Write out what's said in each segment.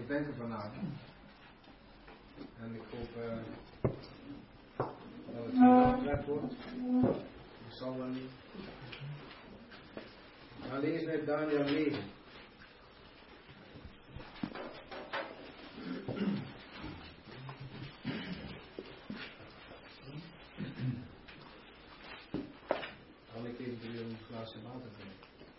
denken vanavond. En ik hoop dat het geluid wordt. Ik zal wel niet. We gaan lezen uit Daniel 9. Kan ik even voor u een glaasje water drinken?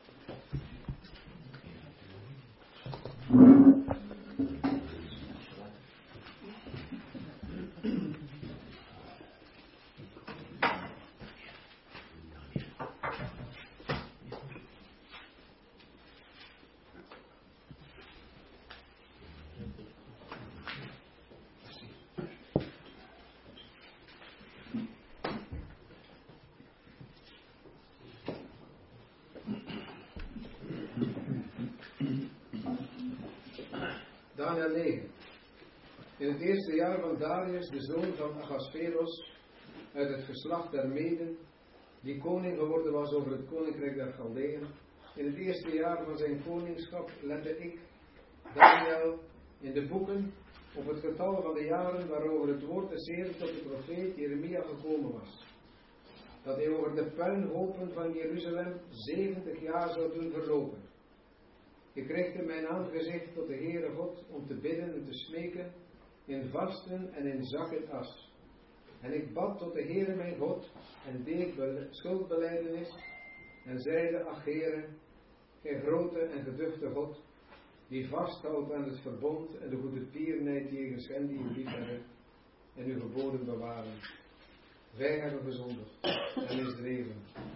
Daniel 9. In het eerste jaar van Darius, de zoon van Ahasveros, uit het geslacht der Meden, die koning geworden was over het koninkrijk der Chaldeeën, in het eerste jaar van zijn koningschap lette ik, Daniel, in de boeken op het getal van de jaren waarover het woord des Heeren tot de profeet Jeremia gekomen was, dat hij over de puinhopen van Jeruzalem 70 jaar zou doen verlopen. Ik richtte mijn aangezicht tot de Heere God om te bidden en te smeken in vasten en in zak en as. En ik bad tot de Heere mijn God en deed schuldbelijdenis en zeide: Ach Heere, gij grote en geduchte God, die vasthoudt aan het verbond en de goede tierenheid jegens hen die u liefhebben en uw geboden bewaren. Wij hebben gezondigd en misdreven.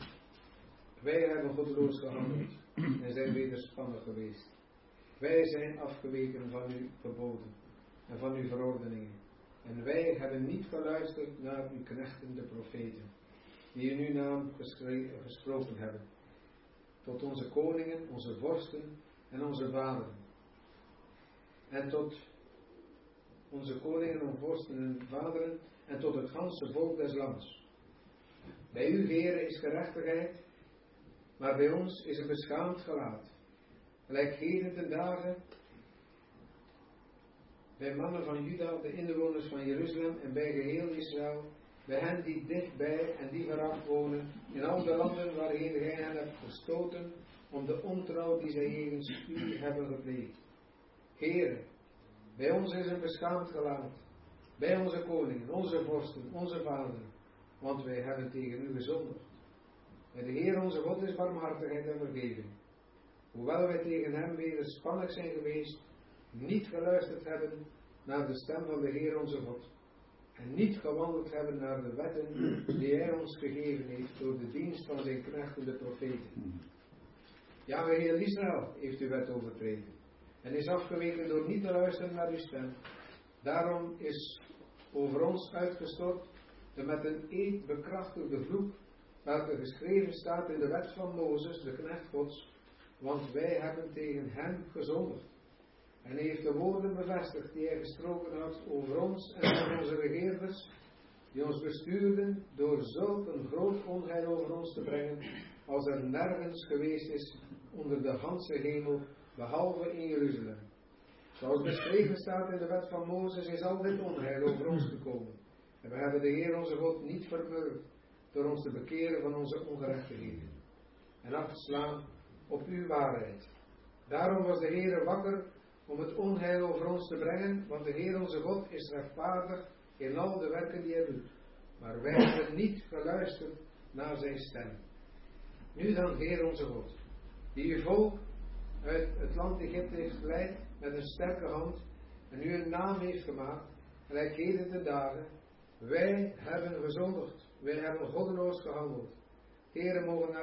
Wij hebben goddeloos gehandeld en zijn wederspannig geweest. Wij zijn afgeweken van uw geboden en van uw verordeningen. En wij hebben niet geluisterd naar uw knechten de profeten, die in uw naam gesproken hebben, tot onze koningen, onze vorsten en onze vaderen. En tot onze koningen en vorsten en vaderen en tot het ganse volk des lands. Bij u, Heere, is gerechtigheid, maar bij ons is een beschaamd gelaat. Gelijk heden ten dagen bij mannen van Juda, de inwoners van Jeruzalem en bij geheel Israël, bij hen die dichtbij en die veraf wonen, in al de landen waarheen gij hen hebt gestoten, om de ontrouw die zij jegens u hebben gepleegd. Heere, bij ons is een beschaamd gelaat, bij onze koningen, onze vorsten, onze vaderen, want wij hebben tegen u gezondigd. En de Heer onze God is barmhartigheid en vergeving. Hoewel wij tegen hem wederspannig zijn geweest, niet geluisterd hebben naar de stem van de Heer onze God, en niet gewandeld hebben naar de wetten die hij ons gegeven heeft door de dienst van zijn knechten de profeten. Ja, heel Israël heeft uw wet overtreden en is afgeweken door niet te luisteren naar uw stem. Daarom is over ons uitgestort de met een eed bekrachtigde vloek, welke geschreven staat in de wet van Mozes, de knecht Gods, want wij hebben tegen hem gezondigd. En hij heeft de woorden bevestigd die hij gesproken had over ons en over onze regeerders, die ons bestuurden door zulk een groot onheil over ons te brengen, als er nergens geweest is onder de ganse hemel, behalve in Jeruzalem. Zoals beschreven staat in de wet van Mozes, is al dit onheil over ons gekomen. En we hebben de Heer onze God niet vermurwd door ons te bekeren van onze ongerechtigheden en af te slaan op uw waarheid. Daarom was de Heer wakker om het onheil over ons te brengen, want de Heer onze God is rechtvaardig in al de werken die hij doet. Maar wij hebben niet geluisterd naar zijn stem. Nu dan, Heer onze God, die uw volk uit het land Egypte heeft geleid met een sterke hand en u een naam heeft gemaakt, gelijk heden ten dagen, wij hebben gezondigd, wij hebben goddeloos gehandeld. Heere, mogen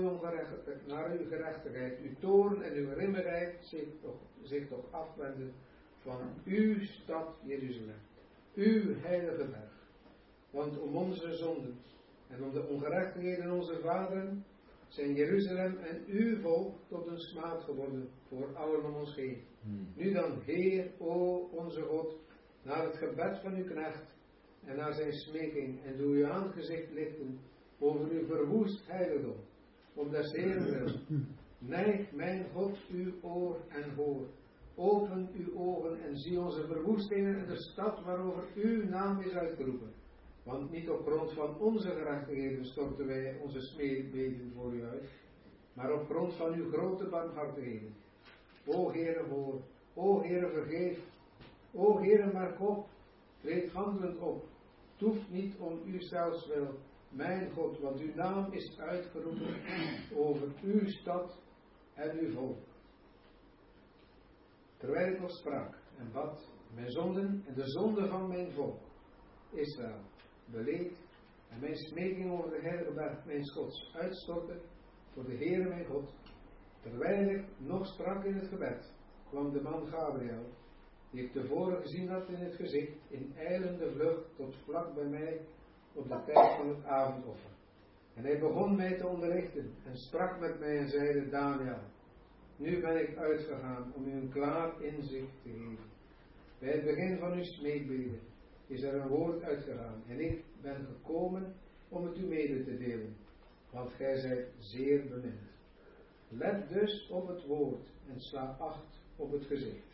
naar uw gerechtigheid, uw toorn en uw grimmigheid zich toch afwenden van uw stad Jeruzalem, uw heilige berg. Want om onze zonden en om de ongerechtigheden onze vaderen zijn Jeruzalem en uw volk tot een smaad geworden voor allen om ons heen. Nu dan, Heer, o onze God, naar het gebed van uw knecht en naar zijn smeking, en doe uw aangezicht lichten over uw verwoest heiligdom, om des Heeren wil. Neig, mijn God, uw oor en hoor. Open uw ogen en zie onze verwoestingen in de stad waarover uw naam is uitgeroepen. Want niet op grond van onze gerechtigheden storten wij onze smeekbeden voor u uit, maar op grond van uw grote barmhartigheden. O Heere, hoor. O Heere, vergeef. O Heere, merk op. Treed handelend op. Toeft niet om uzelfs wil, mijn God, want uw naam is uitgeroepen over uw stad en uw volk. Terwijl ik nog sprak en bad, mijn zonden en de zonden van mijn volk, Israël, beleed en mijn smeking over de heilige berg mijn Gods uitstortte voor de Heere mijn God. Terwijl ik nog sprak in het gebed, kwam de man Gabriel, die ik tevoren gezien had in het gezicht, in ijlende vlucht tot vlak bij mij op de tijd van het avondoffer. En hij begon mij te onderrichten en sprak met mij en zeide, Daniel, nu ben ik uitgegaan om u een klaar inzicht te geven. Bij het begin van uw smeekbeden is er een woord uitgegaan en ik ben gekomen om het u mede te delen, want gij zijt zeer bemind. Let dus op het woord en sla acht op het gezicht.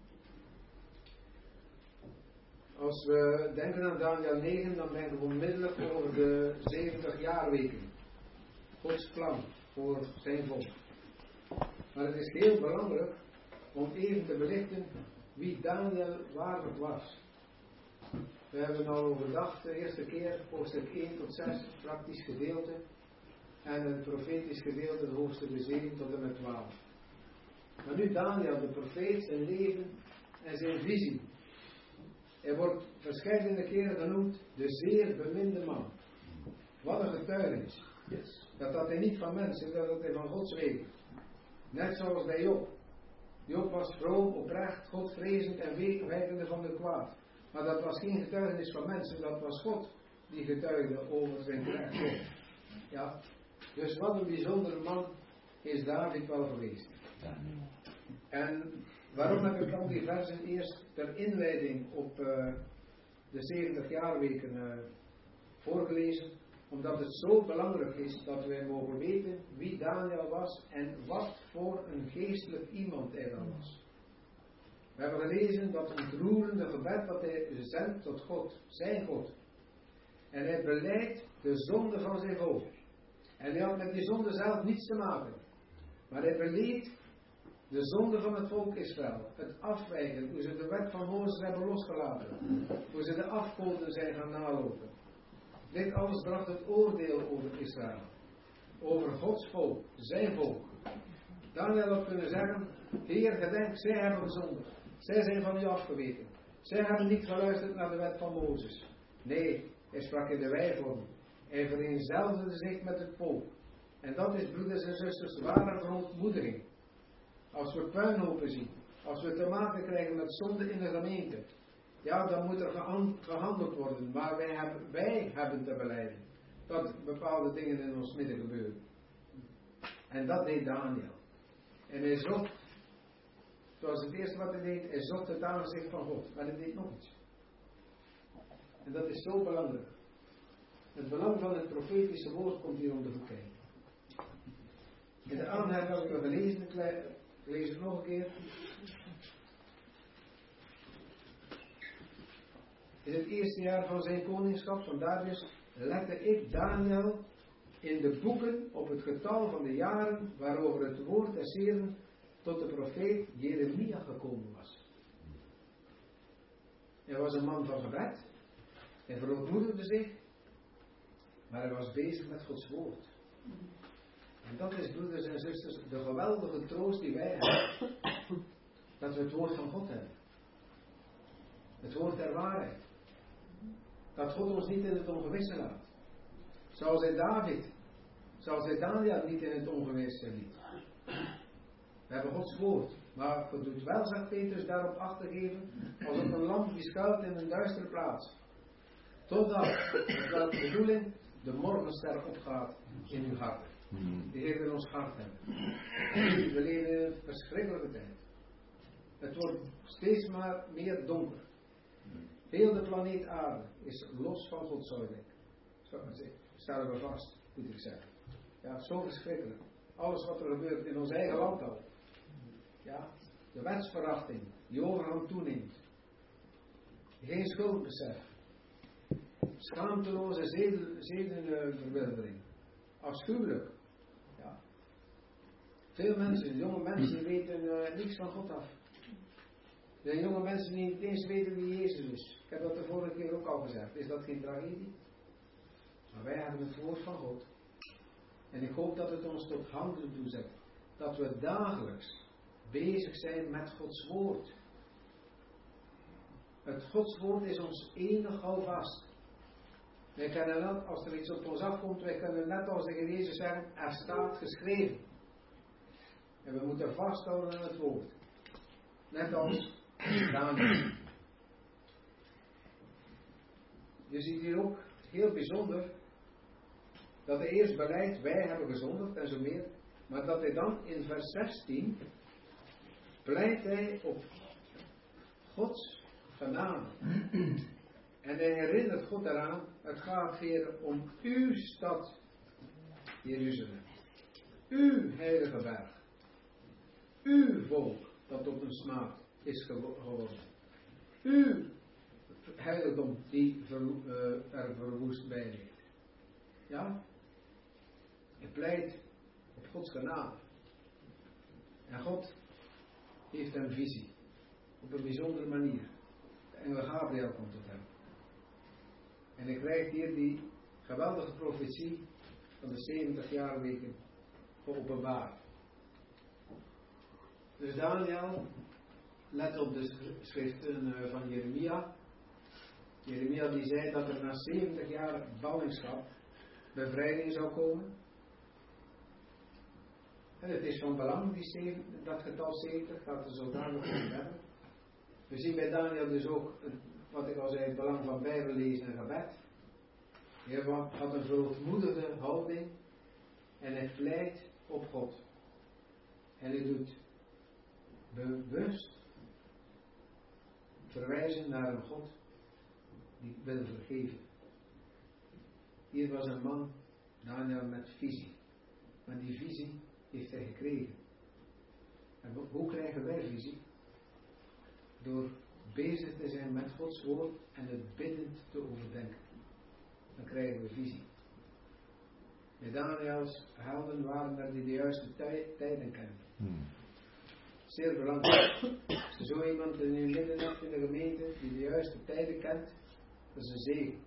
Als we denken aan Daniel 9, dan denken we onmiddellijk over de 70 jaarweken. Gods plan voor zijn volk. Maar het is heel belangrijk om even te belichten wie Daniel waarlijk was. We hebben al overdacht de eerste keer hoofdstuk 1 tot 6, praktisch gedeelte. En een profetisch gedeelte, hoofdstuk 7 tot en met 12. Maar nu Daniel, de profeet, zijn leven en zijn visie. Hij wordt verschillende keren genoemd de zeer beminde man. Wat een getuigenis. Dat hij niet van mensen, dat hij van God zweeg. Net zoals bij Job. Job was vroom, oprecht, Godvrezend en wijkende van de kwaad. Maar dat was geen getuigenis van mensen, dat was God die getuigde over zijn gerechtigheid. Ja. Dus wat een bijzondere man is David wel geweest. En waarom heb ik al die versen eerst ter inleiding op de 70 jaarweken voorgelezen? Omdat het zo belangrijk is dat wij mogen weten wie Daniel was en wat voor een geestelijk iemand hij dan was. We hebben gelezen dat ontroerende gebed dat hij zendt tot God, zijn God. En hij beleidt de zonde van zijn volk. En hij had met die zonde zelf niets te maken. Maar hij beleed de zonde van het volk Israël. Het afwijken, hoe ze de wet van Mozes hebben losgelaten. Hoe ze de afgoden zijn gaan nalopen. Dit alles bracht het oordeel over Israël. Over Gods volk, zijn volk. Daniel had kunnen zeggen, Heer, gedenk, zij hebben gezondigd. Zij zijn van u afgeweken. Zij hebben niet geluisterd naar de wet van Mozes. Nee, hij sprak in de wijvorm. Hij vereenzelvigde zich met het volk. En dat is, broeders en zusters, ware verontmoediging. Als we puinhopen zien, als we te maken krijgen met zonde in de gemeente, ja, dan moet er gehandeld worden. Maar wij hebben te belijden dat bepaalde dingen in ons midden gebeuren. En dat deed Daniel. En hij zocht, zoals het eerste wat hij deed, hij zocht het aangezicht van God. Maar hij deed nog iets. En dat is zo belangrijk. Het belang van het profetische woord komt hier om de hoek kijken. In de aanhef hebben we gelezen, ik lees het nog een keer. In het eerste jaar van zijn koningschap, van Darius, lette ik Daniel in de boeken op het getal van de jaren waarover het woord des Heeren tot de profeet Jeremia gekomen was. Hij was een man van gebed. Hij verootmoedigde zich. Maar hij was bezig met Gods woord. En dat is, broeders en zusters, de geweldige troost die wij hebben. Dat we het woord van God hebben. Het woord der waarheid. Dat God ons niet in het ongewisse laat. Zoals hij David, zoals hij Daniel niet in het ongewisse liet. We hebben Gods woord. Maar God doet wel, zegt Petrus, daarop acht te geven, als op een lamp die schuilt in een duistere plaats. Totdat, met welke bedoeling, de morgenster opgaat in uw hart. Die Heer in ons hart hebben. We leven in een verschrikkelijke tijd. Het wordt steeds maar meer donker. Heel de planeet aarde is los van God, zou ik denken. Stellen we vast, moet ik zeggen. Ja, zo verschrikkelijk. Alles wat er gebeurt in ons eigen land al. Ja, de wetsverachting. die overhand toeneemt. Geen schuldbesef. Schaamteloze zedenverwildering. Afschuwelijk. Ja. Veel mensen, jonge mensen, weten niks van God af. Er zijn jonge mensen die niet eens weten wie Jezus is. Ik heb dat de vorige keer ook al gezegd. Is dat geen tragedie? Maar wij hebben het woord van God. En ik hoop dat het ons tot handelen toezet. Dat we dagelijks bezig zijn met Gods woord. Het Gods woord is ons enig houvast. Wij kunnen net, als er iets op ons afkomt, wij kunnen net als de Heer Jezus zeggen, er staat geschreven. En we moeten vasthouden aan het woord. Net als Daniel. Je ziet hier ook heel bijzonder dat hij eerst beleidt, wij hebben gezondigd en zo meer. Maar dat hij dan in vers 16 pleit hij op Gods genade. En hij herinnert God eraan, het gaat weer om uw stad, Jeruzalem. Uw heilige berg. Uw volk dat tot een smaad is geworden. Uw heiligdom die er verwoest bij ligt. Ja? Hij pleit op Gods genade. En God heeft een visie. Op een bijzondere manier. De engel Gabriel komt tot hem. En hij krijgt hier die geweldige profetie van de 70 jaarweken geopenbaard. Dus Daniel let op de schriften van Jeremia. Jeremia die zei dat er na 70 jaar ballingschap bevrijding zou komen. En het is van belang, dat getal 70, dat we zo dadelijk over hebben. We zien bij Daniel dus ook, wat ik al zei, het belang van bijbellezen en gebed. Hij had een verootmoedigde houding en hij pleit op God. En hij doet bewust verwijzen naar een God die wil vergeven. Hier was een man, Daniel, met visie. Maar die visie heeft hij gekregen. En hoe krijgen wij visie? Door bezig te zijn met Gods woord en het biddend te overdenken. Dan krijgen we visie. Bij Daniels helden waren er die de juiste tijden kennen. Zeer belangrijk. Als je zo iemand in je midden hebt in de gemeente die de juiste tijden kent, dat is een zegen.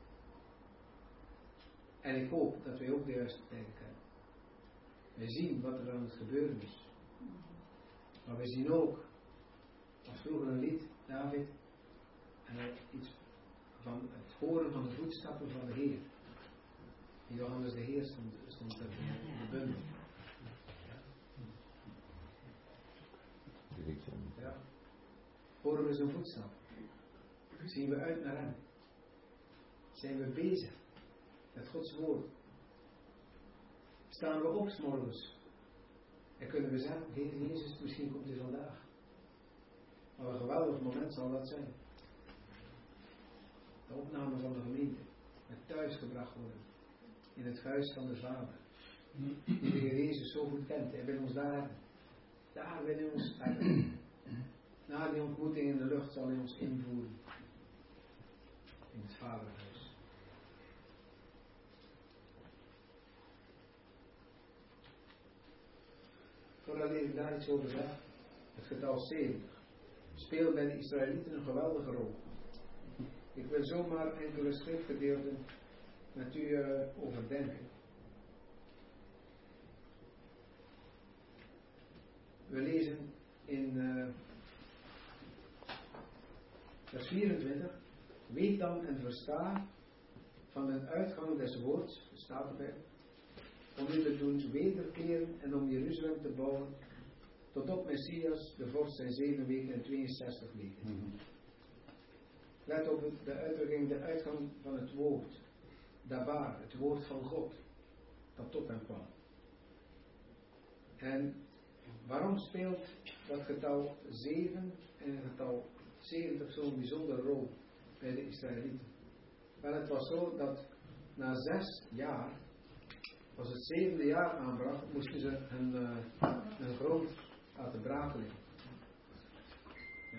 En ik hoop dat wij ook de juiste tijden kennen. We zien wat er aan het gebeuren is. Maar we zien ook, als vroeger een lied, David, iets van het horen van de voetstappen van de Heer. Johannes de Heer stond er in de bundel. Ja. Horen we zijn voetstap? Zien we uit naar hem? Zijn we bezig met Gods woord? Staan we op 's morgens en kunnen we zeggen, Heer Jezus, misschien komt u vandaag. Maar een geweldig moment zal dat zijn. De opname van de gemeente, het thuisgebracht worden in het huis van de Vader, die de Heer Jezus zo goed kent. Hij wil ons daar hebben. Daar wil hij ons hebben. Na die ontmoeting in de lucht zal hij ons invoeren in het Vaderhuis. Voordat ik daar iets over zeg, het getal 70 speelt bij de Israëlieten een geweldige rol. Ik wil zomaar enkele schriftgedeelten met u overdenken. We lezen in vers 24. Weet dan en versta van de uitgang des woords, staat erbij, om u te doen wederkeren en om Jeruzalem te bouwen, tot op Messias, de vorst, zijn 7 weken en 62 weken. Let op de uitdrukking, de uitgang van het woord. Dabar, het woord van God, dat tot hem kwam. En waarom speelt dat getal 7 en het getal 70 zo'n bijzondere rol bij de Israëlieten? Wel, het was zo dat na 6 jaar, als het 7e jaar aanbrak, moesten ze hun grond laten braken liggen.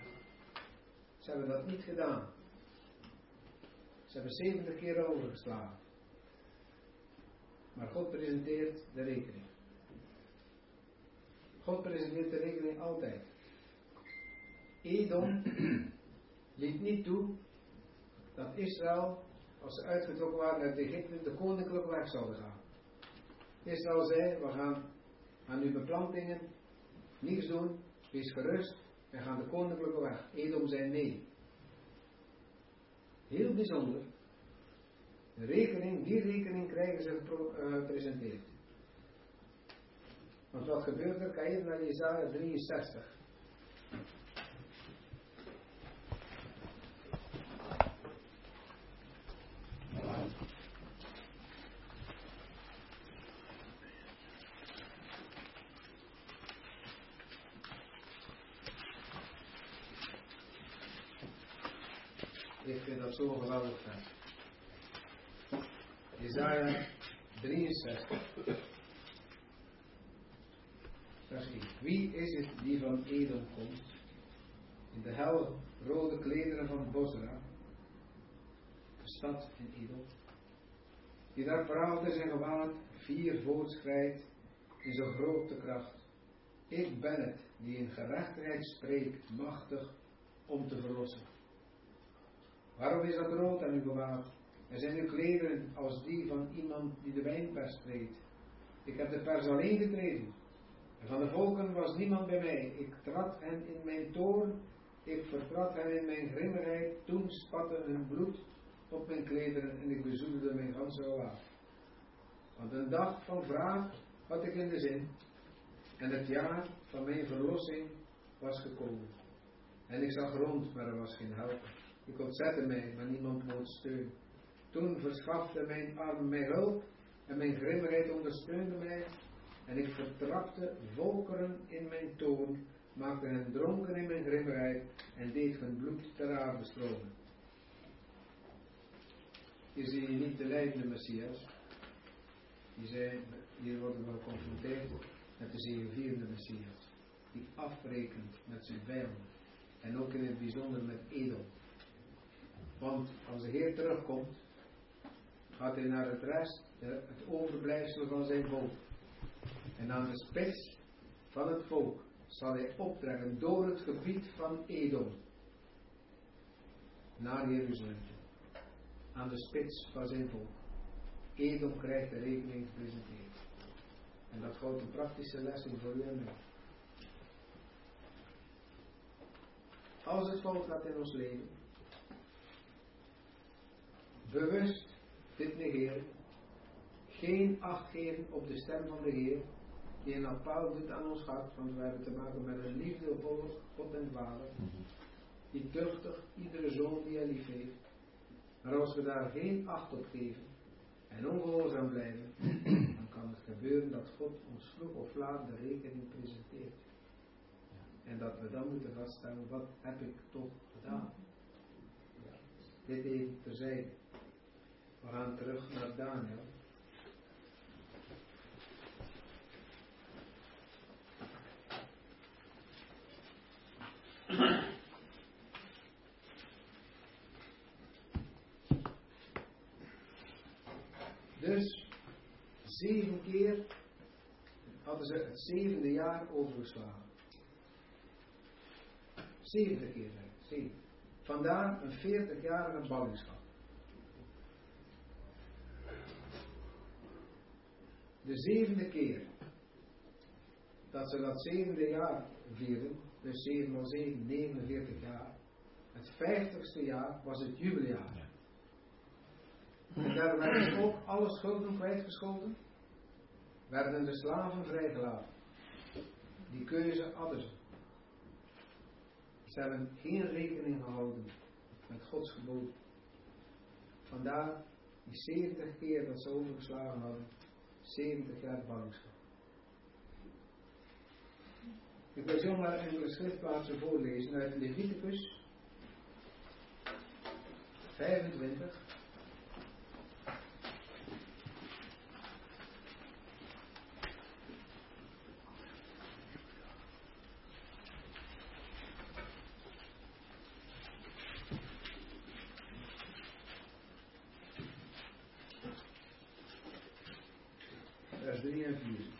Ze hebben dat niet gedaan. Ze hebben 70 keer overgeslagen. Maar God presenteert de rekening. God presenteert de rekening altijd. Edom liet niet toe dat Israël, als ze uitgetrokken waren uit Egypte, de koninklijke weg zouden gaan. Israël zei, we gaan aan uw beplantingen niets doen, wees gerust, wij gaan de koninklijke weg. Edom zei nee. Heel bijzonder. Die rekening krijgen ze gepresenteerd. Want wat gebeurt er? Ga even naar Jesaja 63. Ik vind dat zo geweldig fijn. Jesaja 63. Vers 1. Wie is het die van Edom komt? In de hel rode klederen van Bosra. De stad in Edom. Die daar praat is en gewaad, 4 voortschrijdt in zijn grote kracht. Ik ben het die in gerechtigheid spreekt, machtig om te verlossen. Waarom is dat rood aan uw gewaad? Er zijn uw klederen als die van iemand die de wijnpers treedt. Ik heb de pers alleen getreden. En van de volken was niemand bij mij. Ik trad hen in mijn toorn. Ik vertrad hen in mijn grimmigheid. Toen spatte hun bloed op mijn klederen en ik bezoedelde mijn ganse gewaad. Want een dag van wraak had ik in de zin. En het jaar van mijn verlossing was gekomen. En ik zag rond, maar er was geen helper. Ik ontzette mij, maar niemand bood steun. Toen verschafte mijn arm mij hulp en mijn grimmigheid ondersteunde mij. En ik vertrapte volkeren in mijn toorn, maakte hen dronken in mijn grimmigheid en deed hun bloed ter aarde stromen. Hier zie je niet de leidende Messias. Hier worden we geconfronteerd met de zegevierende Messias. Die afrekent met zijn vijanden. En ook in het bijzonder met Edom. Want als de Heer terugkomt, gaat hij naar het rest, het overblijfsel van zijn volk. En aan de spits van het volk zal hij optrekken door het gebied van Edom naar Jeruzalem. Aan de spits van zijn volk. Edom krijgt de rekening gepresenteerd. En dat houdt een praktische les in voor u en mij. Als het volk gaat in ons leven, bewust dit negeren, geen acht geven op de stem van de Heer, die een appel doet aan ons hart, want we hebben te maken met een liefdevolle God en Vader, die tuchtig iedere zoon die hij lief heeft. Maar als we daar geen acht op geven en ongehoorzaam blijven, dan kan het gebeuren dat God ons vroeg of laat de rekening presenteert. En dat we dan moeten vaststellen, wat heb ik toch gedaan? Ja. Dit even terzijde. We gaan terug naar Daniel. Dus 7 keer hadden ze het 7e jaar overgeslagen. 70 keer, 7. Vandaar een 40-jarige ballingschap. De 7e keer dat ze dat 7e jaar vierden, dus 7 x 7, 49 jaar, het 50ste jaar was het jubeljaar. En daar werden ook alle schulden kwijtgescholden, werden de slaven vrijgelaten. Die keuze hadden ze. Ze hebben geen rekening gehouden met Gods geboden. Vandaar die 70 keer dat ze overgeslagen hadden, 70 jaar ballingschap. Ik wil zomaar enkele schriftplaatsen voorlezen uit Leviticus 25. uitduwen.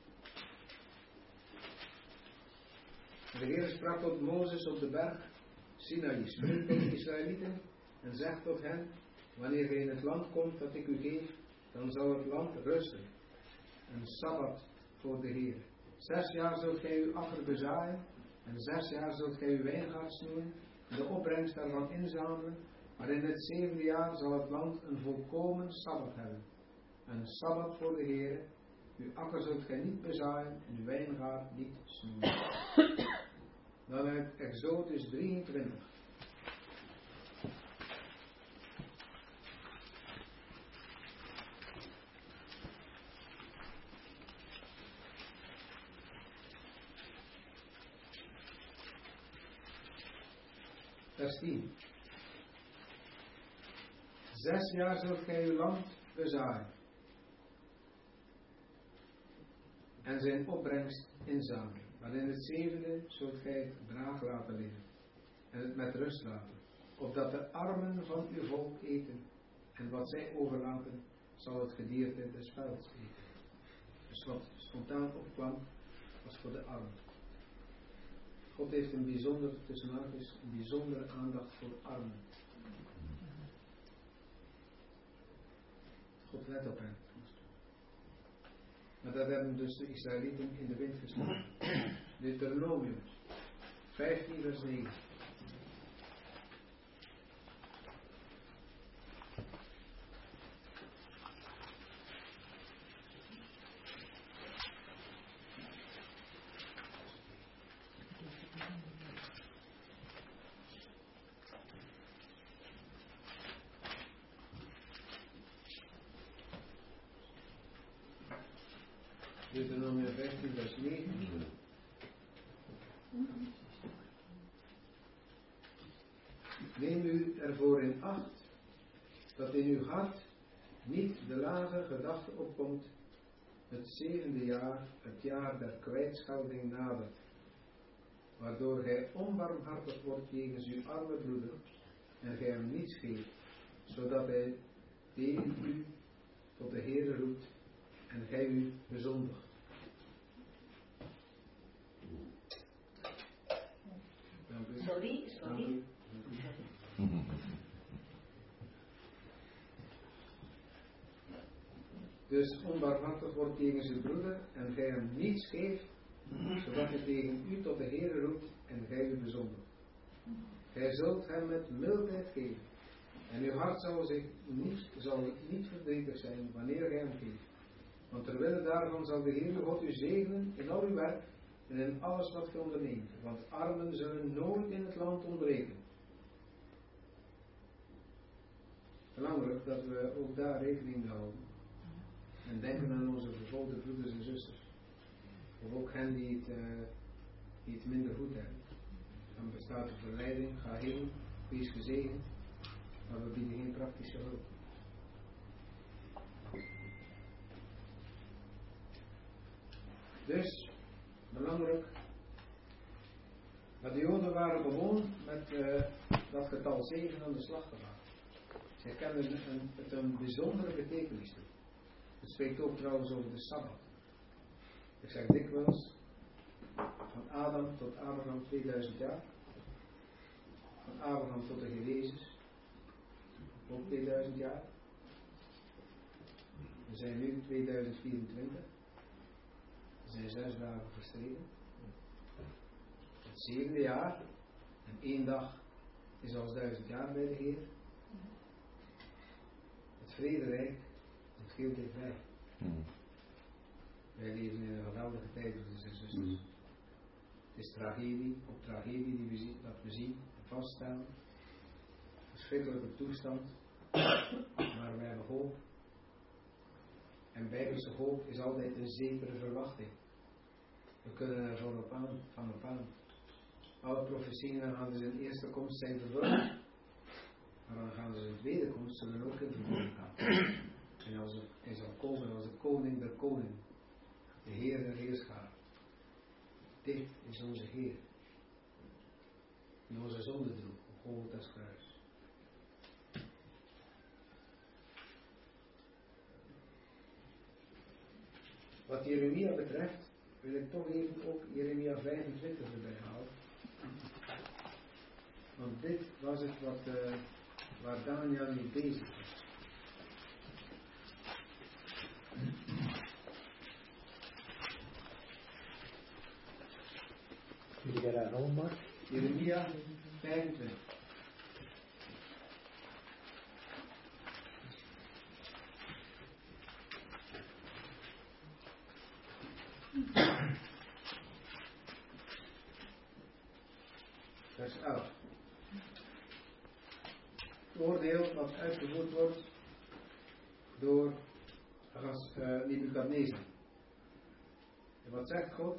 De Heer sprak tot Mozes op de berg Sinaï, spreek tot de Israëlieten en zegt tot hen, wanneer gij in het land komt dat ik u geef, dan zal het land rusten. Een Sabbat voor de Heer. 6 jaar zult gij uw akker bezaaien, en 6 jaar zult gij uw wijngaard snoeien, en de opbrengst daarvan inzamelen, maar in het 7e jaar zal het land een volkomen Sabbat hebben. Een Sabbat voor de Heer. Uw akker zult gij niet bezaaien, en uw wijngaard niet snoeien. Dan uit Exodus 23. Vers 10. 6 jaar zult gij uw land bezaaien en zijn opbrengst inzamelen. Maar in het 7e zult gij het braak laten liggen en het met rust laten, opdat de armen van uw volk eten, en wat zij overlaten, zal het gedierte des velds eten. Dus wat spontaan opkwam, was voor de armen. God heeft een bijzondere aandacht voor armen. God let op hen. Maar dat hebben dus de Israëlieten in de wind geslagen. Deuteronomium 15 vers 9. Deuteronomium 15 vers 9. Neem u ervoor in acht dat in uw hart niet de lage gedachte opkomt, het 7e jaar, het jaar der kwijtschelding nadert, waardoor gij onbarmhartig wordt jegens uw arme broeder en gij hem niets geeft, zodat hij tegen u tot de Heere roept en gij u bezondigt. Sorry. Dus onbarmhartig wordt tegen zijn broeder en gij hem niets geeft, zodat hij tegen u tot de Heere roept en gij u bezondigt. Gij zult hem met mildheid geven en uw hart zal niet verdrietig zijn wanneer gij hem geeft. Want terwille daarvan zal de Heere God u zegenen in al uw werk en in alles wat gij onderneemt, want armen zullen nooit in het land ontbreken. Belangrijk dat we ook daar rekening mee houden. En denken aan onze vervolgde broeders en zusters. Of ook hen die het minder goed hebben. Dan bestaat de verleiding, ga heen, wees gezegend, maar we bieden geen praktische hulp. Dus, belangrijk, maar de Joden waren gewoon met dat getal 7 aan de slag gegaan. Zij kennen het een bijzondere betekenis toe. Het spreekt ook trouwens over de Sabbat. Ik zeg dikwijls, van Adam tot Abraham 2000 jaar. Van Abraham tot de Heer Jezus, ook 2000 jaar. We zijn nu 2024. Er zijn 6 dagen verstreken. Het 7e jaar, en 1 dag is als 1000 jaar bij de Heer. Het vrederijk, het heel dichtbij. Wij leven in een geweldige tijd, broeders en zusters. Het is tragedie op tragedie die we zien en vaststellen. Verschrikkelijke toestand, maar we hebben hoop. En bijbelse hoop is altijd een zekere verwachting. We kunnen er van op aan. Alle profetieën aan zijn eerste komst zijn vervuld. Maar dan gaan ze zijn tweede komst zullen ook in vervulling gaan. En hij zal komen als de koning der koningen. De Heer der heerscharen. Dit is onze Heer. Die onze zonde droeg op Golgotha's kruis. Wat Jeremia betreft, wil ik toch even ook Jeremia 25 erbij halen. Want dit was het waar Daniel mee bezig was. Kun je daar aan Mark? Jeremia 25. Vers 11. Het oordeel wat uitgevoerd wordt door Nebukadnezar. En wat zegt God?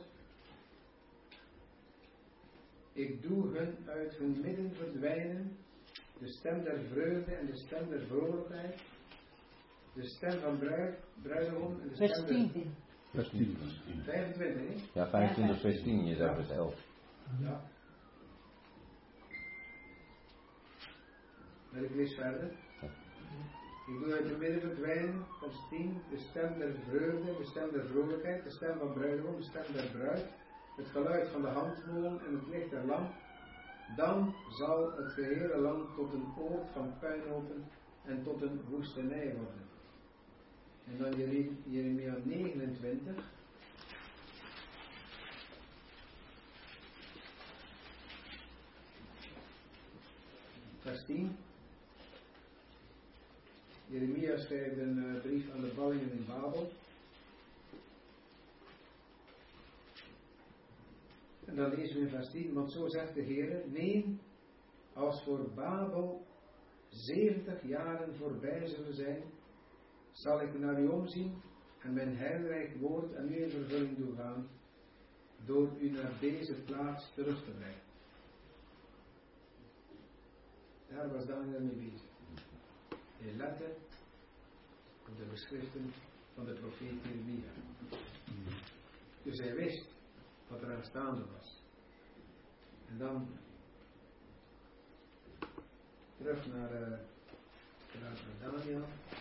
Ik doe hun uit hun midden verdwijnen, de stem der vreugde en de stem der vrolijkheid, de stem van bruidegom en de stem der... Vers 10. 25, hè? Ja, 25 vers 10, je zegt vers 11. Ja. Maar ik lees verder. Ik doe uit de midden verdwijnen, vers 10, de stem der vreugde, de stem der vrolijkheid, de stem van bruidegom, de stem der bruid, het geluid van de handmolen en het licht der lamp. Dan zal het gehele land tot een oord van puinhopen en tot een woestenij worden. En dan Jeremia 29. Vers 10. Jeremia schrijft een brief aan de ballingen in Babel. En dan lezen we in vers 10, want zo zegt de Heer, neem, als voor Babel 70 jaren voorbij zullen zijn, zal ik naar u omzien en mijn heilrijk woord aan u in vervulling doen gaan, door u naar deze plaats terug te brengen. Daar was Daniel mee bezig. Hij lette op de beschriften van de profeet Jeremia. Dus hij wist wat er aanstaande was. En dan terug naar Daniel.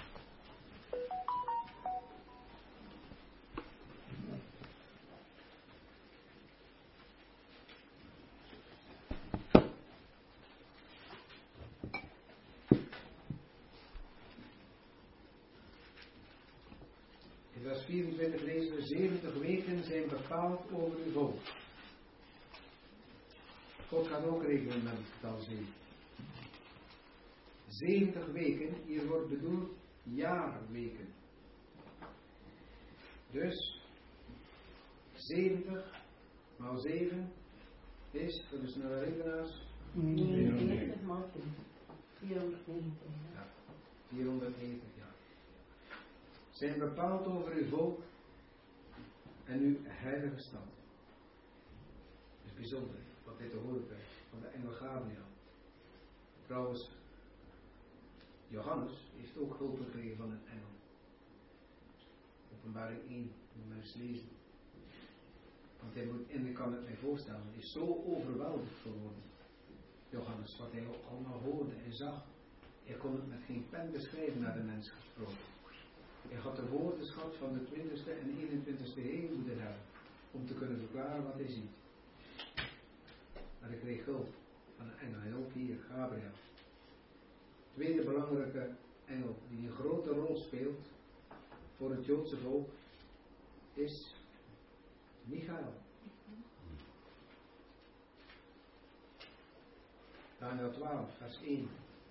In vers 24 lezen we: 70 weken zijn bepaald over uw volk. God gaat ook rekenen met het getal 7. 70 weken, hier wordt bedoeld jaarweken. Dus 70 maal 7 is, voor de snelle rekenaars, 99 maal 10. 490. ja, 490 jaar. Zijn bepaald over uw volk en uw heilige stad. Het is bijzonder wat dit te horen krijgt van de engel Gabriel. Trouwens, Johannes heeft ook hulp gekregen van een engel. Openbaring 1, moet men eens lezen. Want hij moet, en ik kan het mij voorstellen, hij is zo overweldigd geworden. Johannes, wat hij allemaal hoorde en zag. Hij kon het met geen pen beschrijven naar de mens gesproken. Hij had de woordenschat van de 20e en 21e eeuw moeten hebben, om te kunnen verklaren wat hij ziet. Maar hij kreeg hulp van een engel, en ook hier, Gabriel. Tweede belangrijke engel die een grote rol speelt voor het Joodse volk is Michael. Daniel 12, vers 1.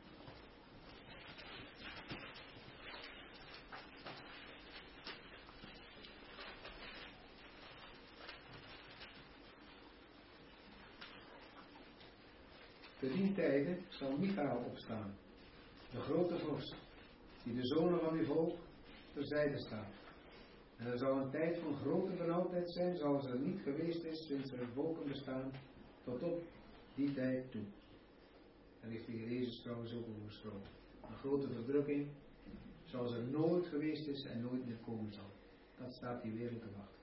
Te die tijden zal Michael opstaan, de grote vorst, die de zonen van uw volk terzijde staat. En er zal een tijd van grote benauwdheid zijn, zoals er niet geweest is sinds er volken bestaan, tot op die tijd toe. En heeft de Heer Jezus trouwens ook over gesproken. Een grote verdrukking, zoals er nooit geweest is en nooit meer komen zal. Dat staat die wereld te wachten.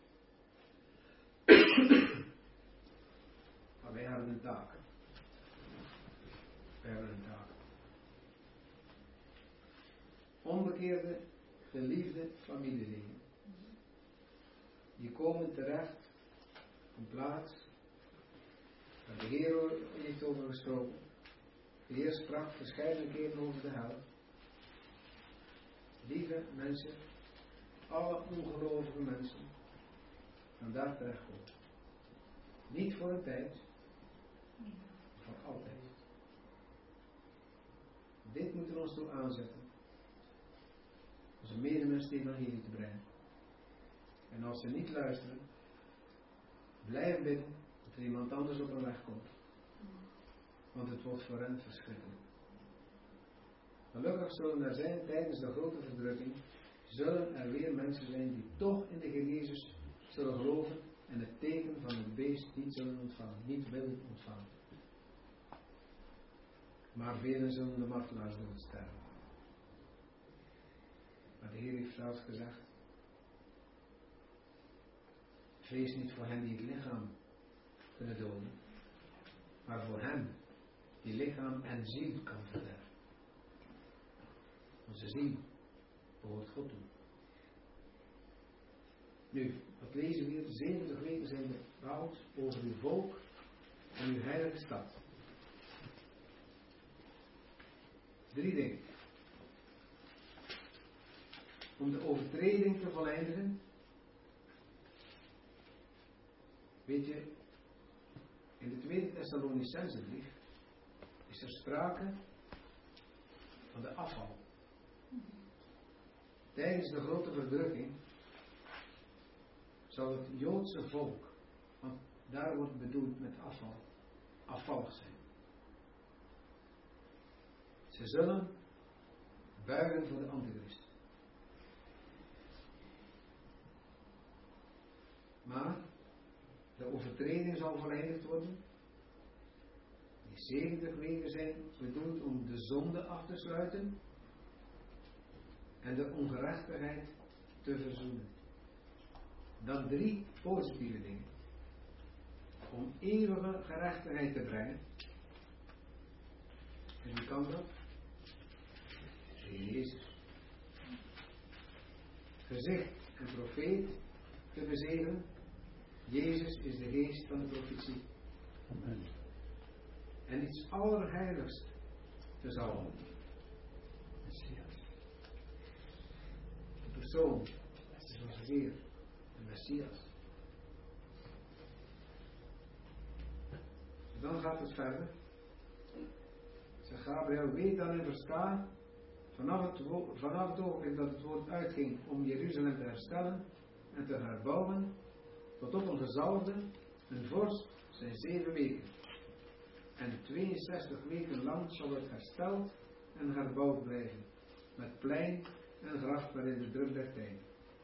Maar wij hebben een taak. Wij hebben een taak. Onbekeerde, geliefde familieleden. die komen terecht op een plaats waar de Heer heeft over gesproken. De Heer sprak verscheidene keren over de hel. Lieve mensen, alle ongelovige mensen, gaan daar terechtkomen. Niet voor een tijd, maar voor altijd. Dit moeten we ons toe aanzetten. Onze medemens de evangelie te brengen. En als ze niet luisteren, blijf bidden dat er iemand anders op hun weg komt. Want het wordt voor hen verschrikkelijk. Gelukkig zullen er zijn tijdens de grote verdrukking, zullen er weer mensen zijn die toch in de Heer Jezus zullen geloven en het teken van het beest niet zullen ontvangen, niet willen ontvangen. Maar velen zullen de martelaarsdood sterven. Maar de Heer heeft zelfs gezegd, vrees niet voor hen die het lichaam kunnen doden, maar voor hem die lichaam en ziel kan verderven. Onze ziel behoort God toe. Nu, wat lezen we hier? 70 weken zijn bepaald over uw volk en uw heilige stad. 3 dingen. Om de overtreding te voleindigen. Weet je, in de 2 Thessalonicensenbrief is er sprake van de afval. Tijdens de grote verdrukking zal het Joodse volk, want daar wordt bedoeld met afval, afvallig zijn. Ze zullen buigen voor de Antichrist. Maar de overtreding zal voleindigd worden. Die 70 weken zijn bedoeld om de zonde af te sluiten en de ongerechtigheid te verzoenen. Dan 3 positieve dingen. Om eeuwige gerechtigheid te brengen. En wie kan dat? Jezus. Gezicht en profeet te bezegelen. Jezus is de geest van de profetie. Amen. En iets allerheiligst te zalven. Messias. De persoon is onze Heer, de Messias. Dan gaat het verder. Zegt Gabriel, weet dan en versta, vanaf het ogenblik dat het woord uitging om Jeruzalem te herstellen en te herbouwen, tot op een gezalfde, een vorst, zijn 7 weken. En 62 weken lang zal het hersteld en herbouwd blijven, met plein en gracht waarin de druk der tijden.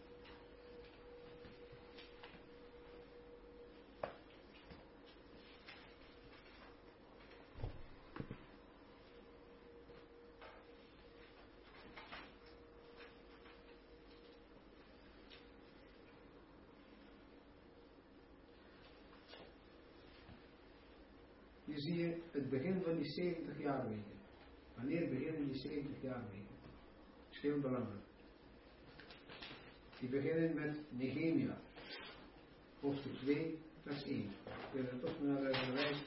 Hier zie je het begin van die 70 jaarweken. Wanneer beginnen die 70 jaarweken? Dat is heel belangrijk. Die beginnen met Nehemia. Hoofdstuk 2, vers 1. Ik wil er toch naar verwijzen.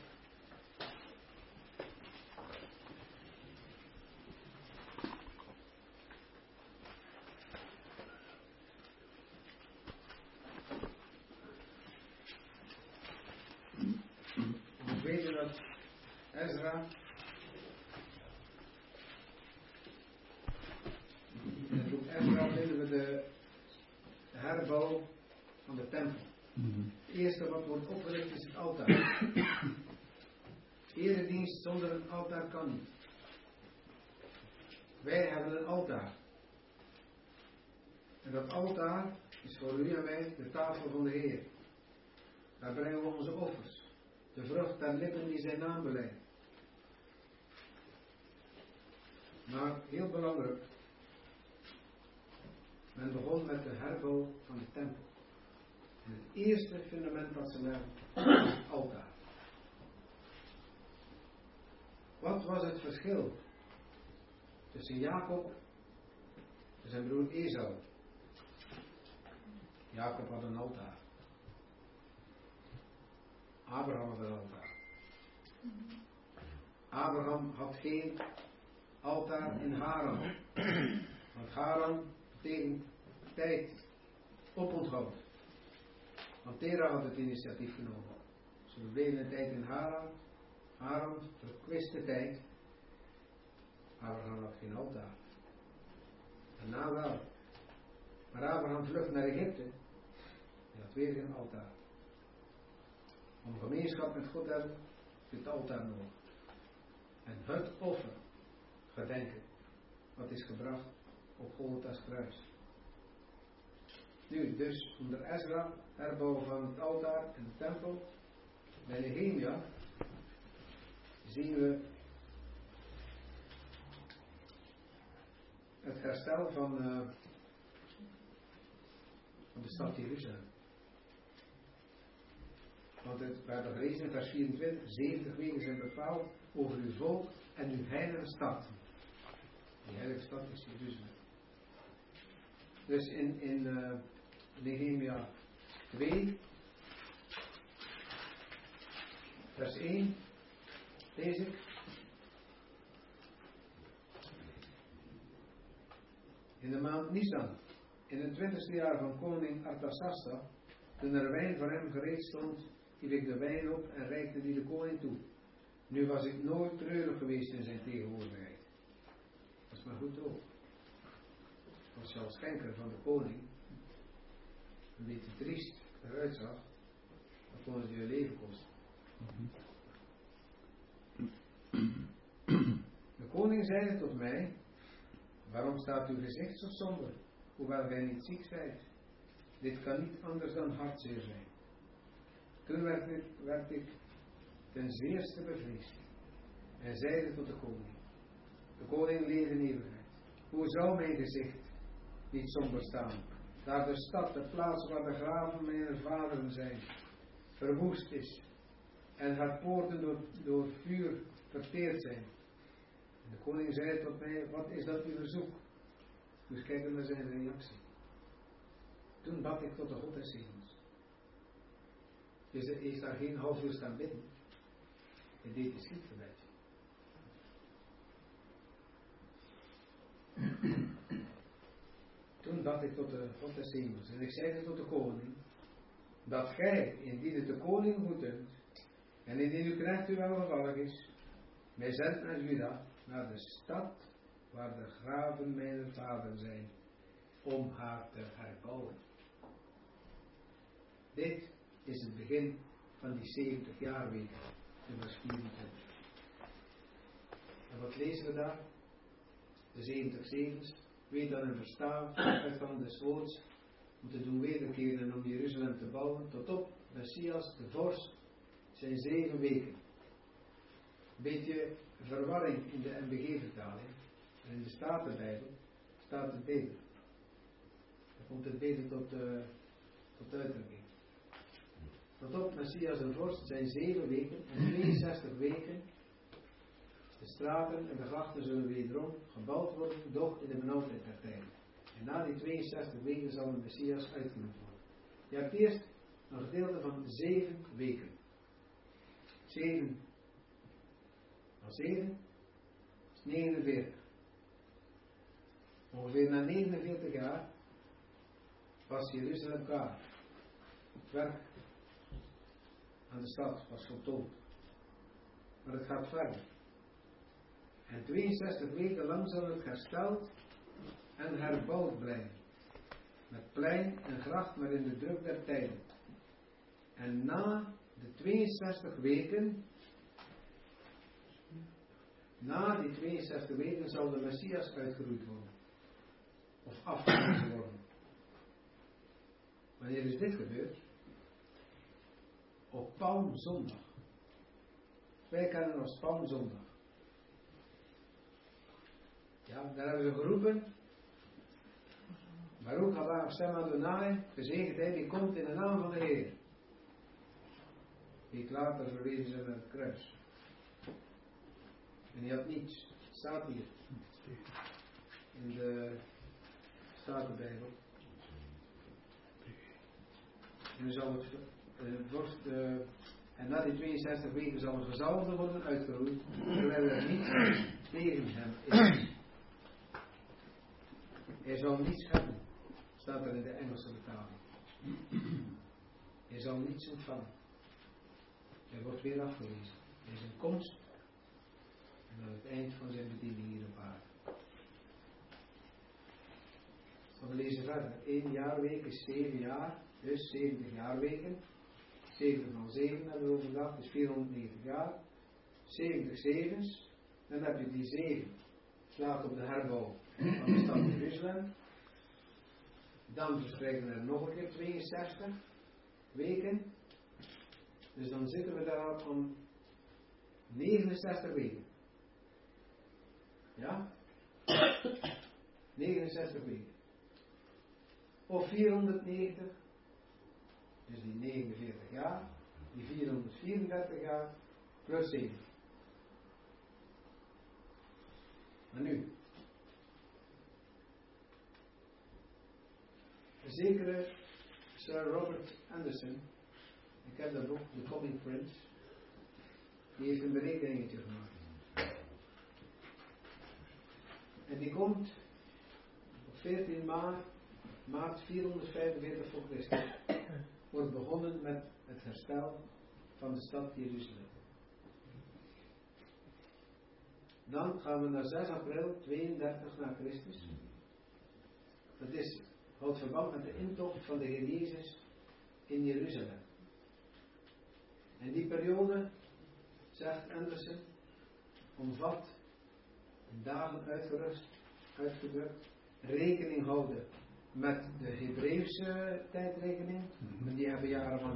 We weten dat Ezra in het boek Ezra vinden we de herbouw van de tempel. Het eerste wat wordt opgericht is het altaar. Eredienst zonder een altaar kan niet. Wij hebben een altaar. En dat altaar is voor u en mij de tafel van de Heer. Daar brengen we onze offers. De vrucht der lippen die zijn naam belijden. Maar heel belangrijk. Men begon met de herbouw van de tempel. En het eerste fundament dat ze legden was het altaar. Wat was het verschil tussen Jacob en zijn broer Esau? Jacob had een altaar. Abraham had een altaar. Abraham had geen altaar in Haran. Want Haran betekent tijd oponthoud. Want Terah had het initiatief genomen. Ze bleven een tijd in Haran. Haran verkwist de tijd. Abraham had geen altaar. Daarna wel. Maar Abraham vlucht naar Egypte. Hij had weer geen altaar. Om gemeenschap met God te hebben, is het altaar nodig. En het offer gedenken wat is gebracht op Golgotha's kruis. Nu, dus onder Ezra, herbouw van het altaar en de tempel, bij Nehemia zien we het herstel van de stad Jeruzalem. Want we hebben gelezen in vers 24, 70 weken zijn bepaald over uw volk en uw heilige stad. Die heilige stad is Jeruzalem. Dus in Nehemia 2, vers 1, lees ik. In de maand Nisan, in het 20e jaar van koning Artasasta, toen er wijn voor hem gereed stond, hief ik de wijn op en reikte die de koning toe. Nu was ik nooit treurig geweest in zijn tegenwoordigheid. Dat is maar goed ook. Als je als schenker van de koning een beetje triest eruit zag, dan kon het je leven kosten. De koning zeide tot mij: waarom staat uw gezicht zo somber, hoewel gij niet ziek zijt? Dit kan niet anders dan hartzeer zijn. Toen werd ik ten zeerste bevreesd en zeide tot de koning: de koning leeft in eeuwigheid. Hoe zou mijn gezicht niet somber staan, daar de stad, de plaats waar de graven mijner vaderen zijn, verwoest is en haar poorten door vuur verteerd zijn? En de koning zei tot mij: wat is dat uw verzoek? Dus kijken naar zijn reactie. Toen bad ik tot de God des hemels. Dus hij is daar geen half uur staan bidden. Hij deed het schietgebed. Toen bad ik tot de God des hemels. En ik zeide tot de koning: dat gij, indien het de koning goeddunkt, en indien uw knecht u welgevallig is, mij zendt naar Juda, naar de stad waar de graven mijner vader zijn, om haar te herbouwen. Dit is het begin van die 70 jaarweken, in vers 24. En wat lezen we daar? De 70 zegels. Weet dan en versta uit van des woords, om te doen wederkeren en om Jeruzalem te bouwen, tot op Messias de vorst zijn 7 weken. Een beetje verwarring in de NBG-vertaling. En in de Statenbijbel staat het beter. Dan komt het beter tot uitdrukking. Tot op Messias de vorst zijn 7 weken en 62 weken. De straten en de grachten zullen wederom gebouwd worden, doch in de benauwdheid der tijden. En na die 62 weken zal de Messias uitgevoerd worden. Je hebt eerst een gedeelte van 7 weken. 7 van 7 is 49. Ongeveer na 49 jaar was Jeruzalem klaar. Het werk aan de stad was voltooid. Maar het gaat verder. En 62 weken lang zal het hersteld en herbouwd blijven. Met plein en gracht, maar in de druk der tijden. En na de 62 weken, na die 62 weken zal de Messias uitgeroeid worden. Of afgewezen worden. Wanneer is dit gebeurd? Op Palmzondag. Wij kennen als Palmzondag. Ja, daar hebben ze geroepen. Baruch haba Hashem Adonai, gezegend hij die komt in de naam van de Heer. Die later verwezen zijn naar het kruis. En die had niets. Het staat hier. In de Statenbijbel. En dan zal het En na die 62 weken zal een gezalfde worden uitgeroeid, terwijl er niets tegen hem is. Hij zal niets hebben, staat er in de Engelse vertaling. Hij zal niets ontvangen. Hij wordt weer afgewezen. Hij is een komst en aan het eind van zijn bediening hier op aarde. We lezen verder. 1 jaarweek is 7 jaar, dus 70 jaarweken. 7 van 7 hebben we overdag, dus 490 jaar. 70 zevens, dan heb je die 7. Slaat op de herbouw van de stad Jeruzalem. Dan verstrijken er nog een keer 62 weken. Dus dan zitten we daar om 69 weken. Ja? 69 weken. Of 490, dus die 49 jaar, die 434 jaar, plus 7. Maar nu, een zekere Sir Robert Anderson, ik heb dat boek, The Coming Prince, die heeft een berekeningetje gemaakt. En die komt op 14 maart 445 voor Christus. Wordt begonnen met het herstel van de stad Jeruzalem. Dan gaan we naar 6 april 32 na Christus. Dat houdt verband met de intocht van de Heer Jezus in Jeruzalem. En die periode, zegt Anderson, omvat in dagen uitgedrukt, rekening houden met de Hebreeuwse tijdrekening. En die hebben jaren van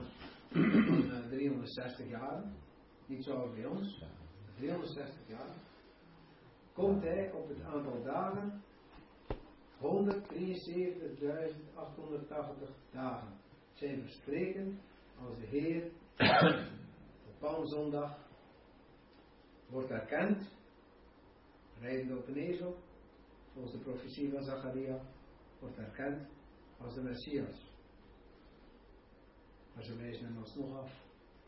360 jaar. Niet zoals bij ons. 360 jaar. Komt hij op het aantal dagen 173.880 dagen zijn verstreken als de Heer op Palmzondag wordt erkend, rijdend op een ezel, volgens de profetie van Zacharia, wordt erkend als de Messias. Maar ze wijzen hem alsnog af.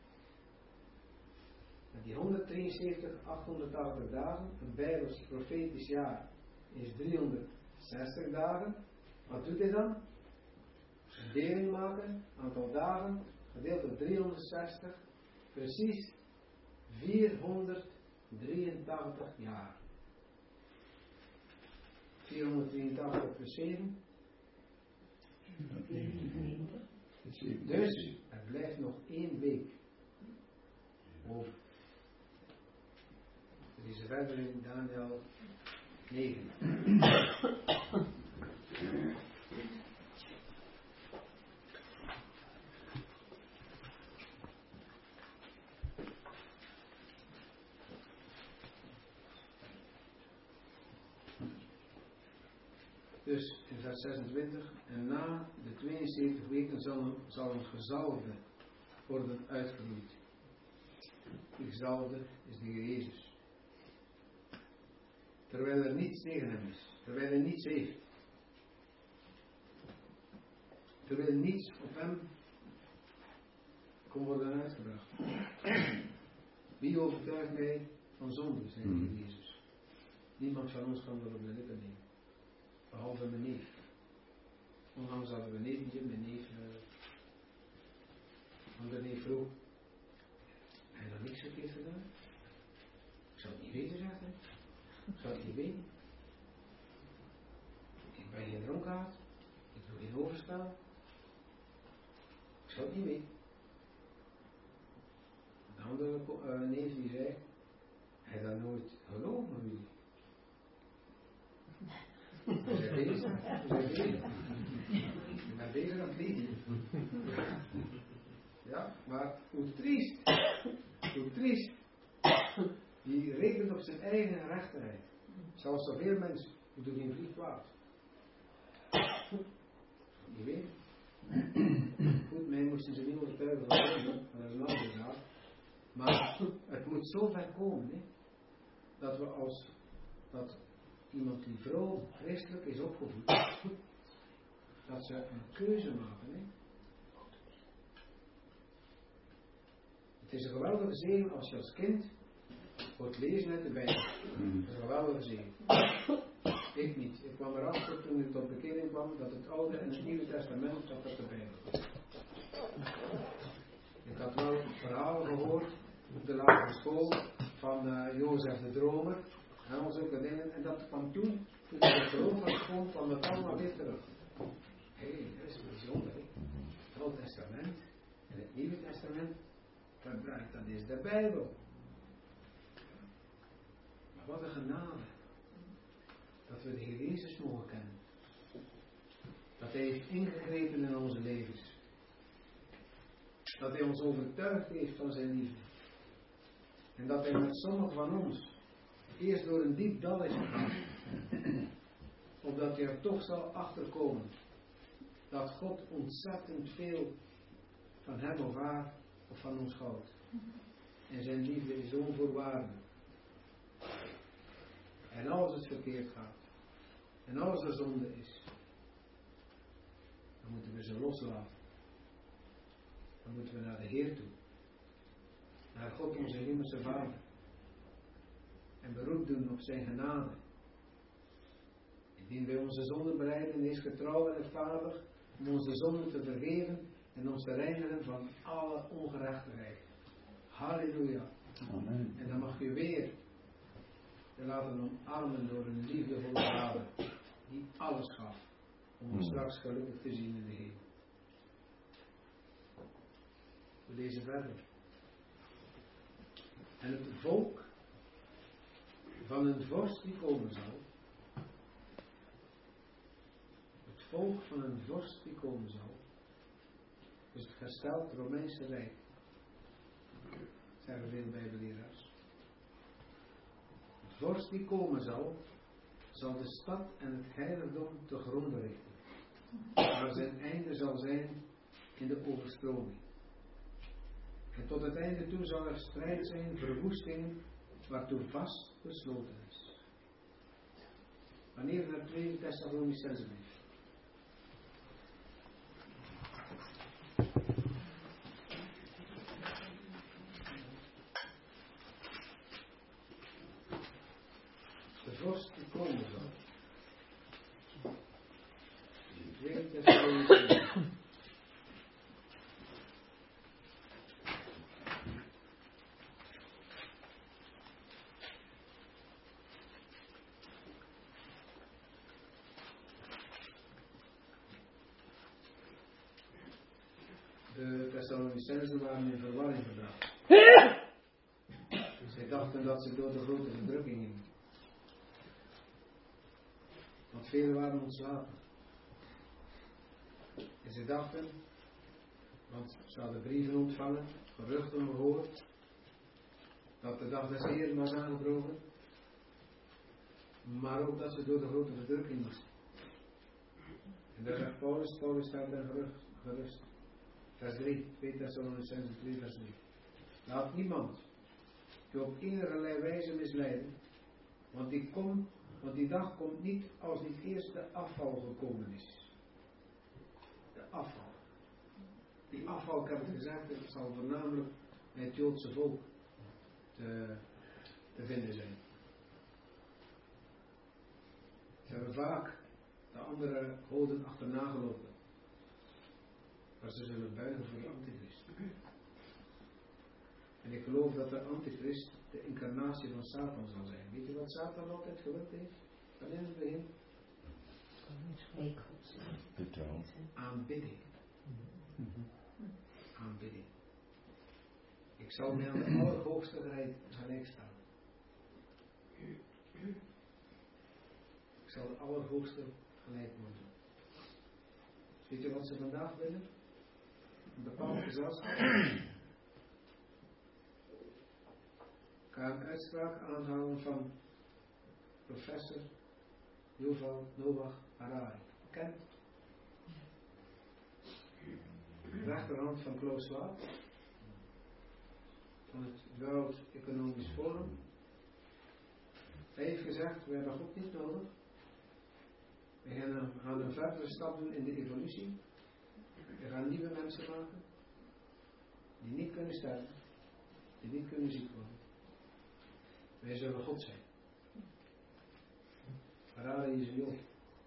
En die 173.880 dagen, een Bijbels profetisch jaar, is 360 dagen. Wat doet hij dan? Een deling maken, aantal dagen, gedeeld door 360, precies 483 jaar. 483 plus 7. Dus er blijft nog 1 week over. Dat is verder in Daniel 9. Dus in vers 26, en na de 72 weken zal een gezalfde worden uitgeroeid. Die gezalfde is de Heer Jezus. Terwijl er niets tegen hem is, terwijl hij niets heeft. Terwijl niets op hem kon worden uitgebracht. Wie overtuigt mij van zonde, zei de Heer Jezus. Niemand van ons kan dat op de lippen nemen. Behalve mijn neef. Onlangs hadden we een etentje, mijn neef, andere neef vroeg, heb je dan niks verkeerd gedaan? Ik zou het niet weten, zegt hij. Ik zou het niet weten. Ik ben geen dronkaard, ik doe geen overspel. Ik zou het niet weten. De andere neef die zei, hij had nooit geloofd van jullie. We zijn bezig. Ik ben bezig aan het liedje. Ja, maar hoe triest. Die rekent op zijn eigen rechterheid. Zelfs zoveel mensen, die doen geen vlieg kwaad. Je weet. Goed, mij moesten ze niet overtuigen van zonde, dat is een andere zaak. Maar het moet zo ver komen, hè, dat we dat iemand die vroom, christelijk is opgevoed, dat ze een keuze maken. Hè? Het is een geweldige zegen als je als kind wordt lezen uit de Bijbel. Het is een geweldige zegen. Ik niet. Ik kwam erachter toen ik tot bekering kwam dat het Oude en het Nieuwe Testament zat op de Bijbel. Ik had wel verhalen gehoord op de lagere school van Jozef de Dromer en al zulke dingen. En dat kwam toen ik het geloof van school, kwam dat allemaal weer terug. Hé, dat is bijzonder. Het Oude Testament en het Nieuwe Testament, dat is de Bijbel. Maar wat een genade. Dat we de Heer Jezus mogen kennen. Dat Hij heeft ingegrepen in onze levens. Dat Hij ons overtuigd heeft van zijn liefde. En dat Hij met sommigen van ons eerst door een diep dal is gegaan. Opdat Hij er toch zal achterkomen. Dat God ontzettend veel van hem of haar of van ons houdt. En zijn liefde is onvoorwaardelijk. En als het verkeerd gaat. En als er zonde is. Dan moeten we ze loslaten. Dan moeten we naar de Heer toe. Naar God onze hemelse Vader. En beroep doen op zijn genade. Indien wij onze zonden belijden, is getrouw en rechtvaardig om onze zonden te vergeven en ons te reinigen van alle ongerechtigheid. Halleluja. Amen. En dan mag je weer je laten omarmen door een liefdevolle Vader die alles gaf om ons straks gelukkig te zien in de hemel. We lezen verder. En het volk van een vorst die komen zal. Het volk van een vorst die komen zal. Dus het gesteld Romeinse Rijk. Zeggen veel Bijbelleraars. Het vorst die komen zal de stad en het heiligdom te gronde richten. Maar zijn einde zal zijn in de overstroming. En tot het einde toe zal er strijd zijn, verwoestingen, waartoe vast besloten is. Wanneer naar 2 Thessalonicenzen is. De vorst die komen zal. 2 Thessalonicenzen. De Thessalonicenzen waren in verwarring gebracht. Zij dachten dat ze door de grote verdrukking gingen. Want velen waren ontslapen. En ze dachten, want ze hadden brieven ontvangen, geruchten gehoord, dat de dag des Heeren was aangebroken, maar ook dat ze door de grote verdrukking moesten. En daar zegt Paulus staat daar gerust. Vers 3, 2 Thessalonicenzen 3 vers 3. Laat niemand je op enige wijze misleiden, want die dag komt niet als niet eerst de afval gekomen is. De afval. Die afval, ik heb het gezegd, het zal voornamelijk bij het Joodse volk te vinden zijn. Ze hebben vaak de andere goden achterna gelopen. Maar ze zullen buigen voor de antichrist. En ik geloof dat de antichrist de incarnatie van Satan zal zijn. Weet je wat Satan altijd gewild heeft? Van in het begin? Aanbidding. Aanbidding. Ik zal mij aan de allerhoogste gelijk staan. Ik zal de allerhoogste gelijk worden. Weet je wat ze vandaag willen? Een bepaald gezelschap. Ik ga een uitspraak aanhalen van professor Yuval Noah Harari. Kent? Rechterhand van Klaus Schwab. Van het World Economisch Forum. Hij heeft gezegd, we hebben God niet nodig. We gaan een verdere stap doen in de evolutie. We gaan nieuwe mensen maken. Die niet kunnen sterven. je niet kunnen ziek worden. Wij zullen God zijn. Raden je ze op.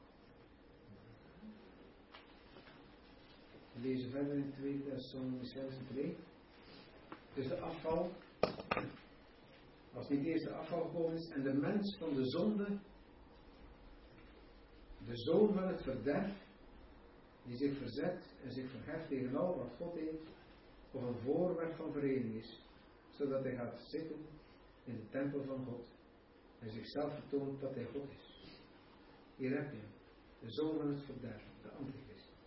We lezen verder in 2 Thessalonicenzen 2. Dus de afval, als niet eerst de afval gekomen is, en de mens van de zonde, de zoon van het verderf, die zich verzet en zich verheft tegen al wat God heeft, of een voorwerp van vereniging is, zodat hij gaat zitten in de tempel van God en zichzelf vertoont dat hij God is. Hier heb je hem, de zoon van het verderf, de antichrist.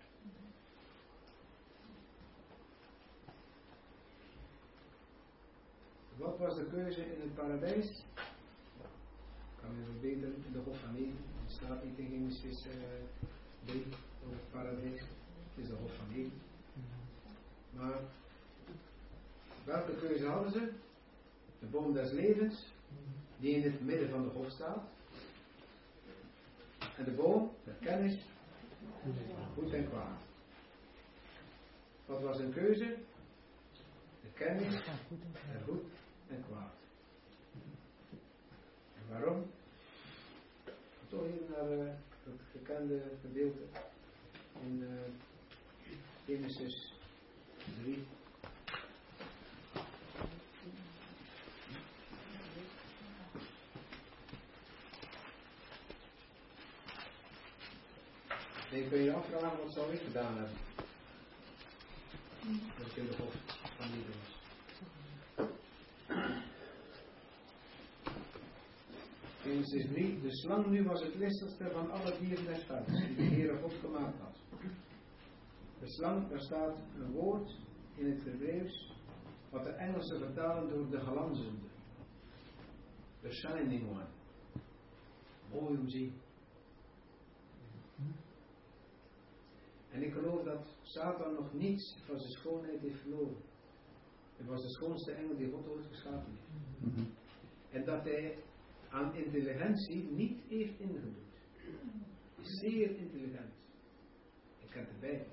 Wat was de keuze in het paradijs? Kan je beter in de Hof van Eden. Er staat niet in Genesis 3 over het paradijs. Het is de Hof van Eden. Maar welke keuze hadden ze? De boom des levens, die in het midden van de hof staat. En de boom, de kennis, goed en kwaad. Wat was hun keuze? De kennis, en goed en kwaad. En waarom? Toch even naar het gekende gedeelte in Genesis 3. Dan kun je je afvragen wat zou ik gedaan hebben. Dat ik in de hof van Eden was. Genesis 3. De slang nu was het listigste van alle dieren des velds, die de Heere God gemaakt had. De slang, daar staat een woord in het Hebreeuws, wat de Engelsen vertalen door de glanzende. The shining one. Mooi om te zien. En ik geloof dat Satan nog niets van zijn schoonheid heeft verloren. Hij was de schoonste engel die God ooit geschapen heeft. En dat hij aan intelligentie niet heeft ingeboet. Zeer intelligent. Ik ken de Bijbel.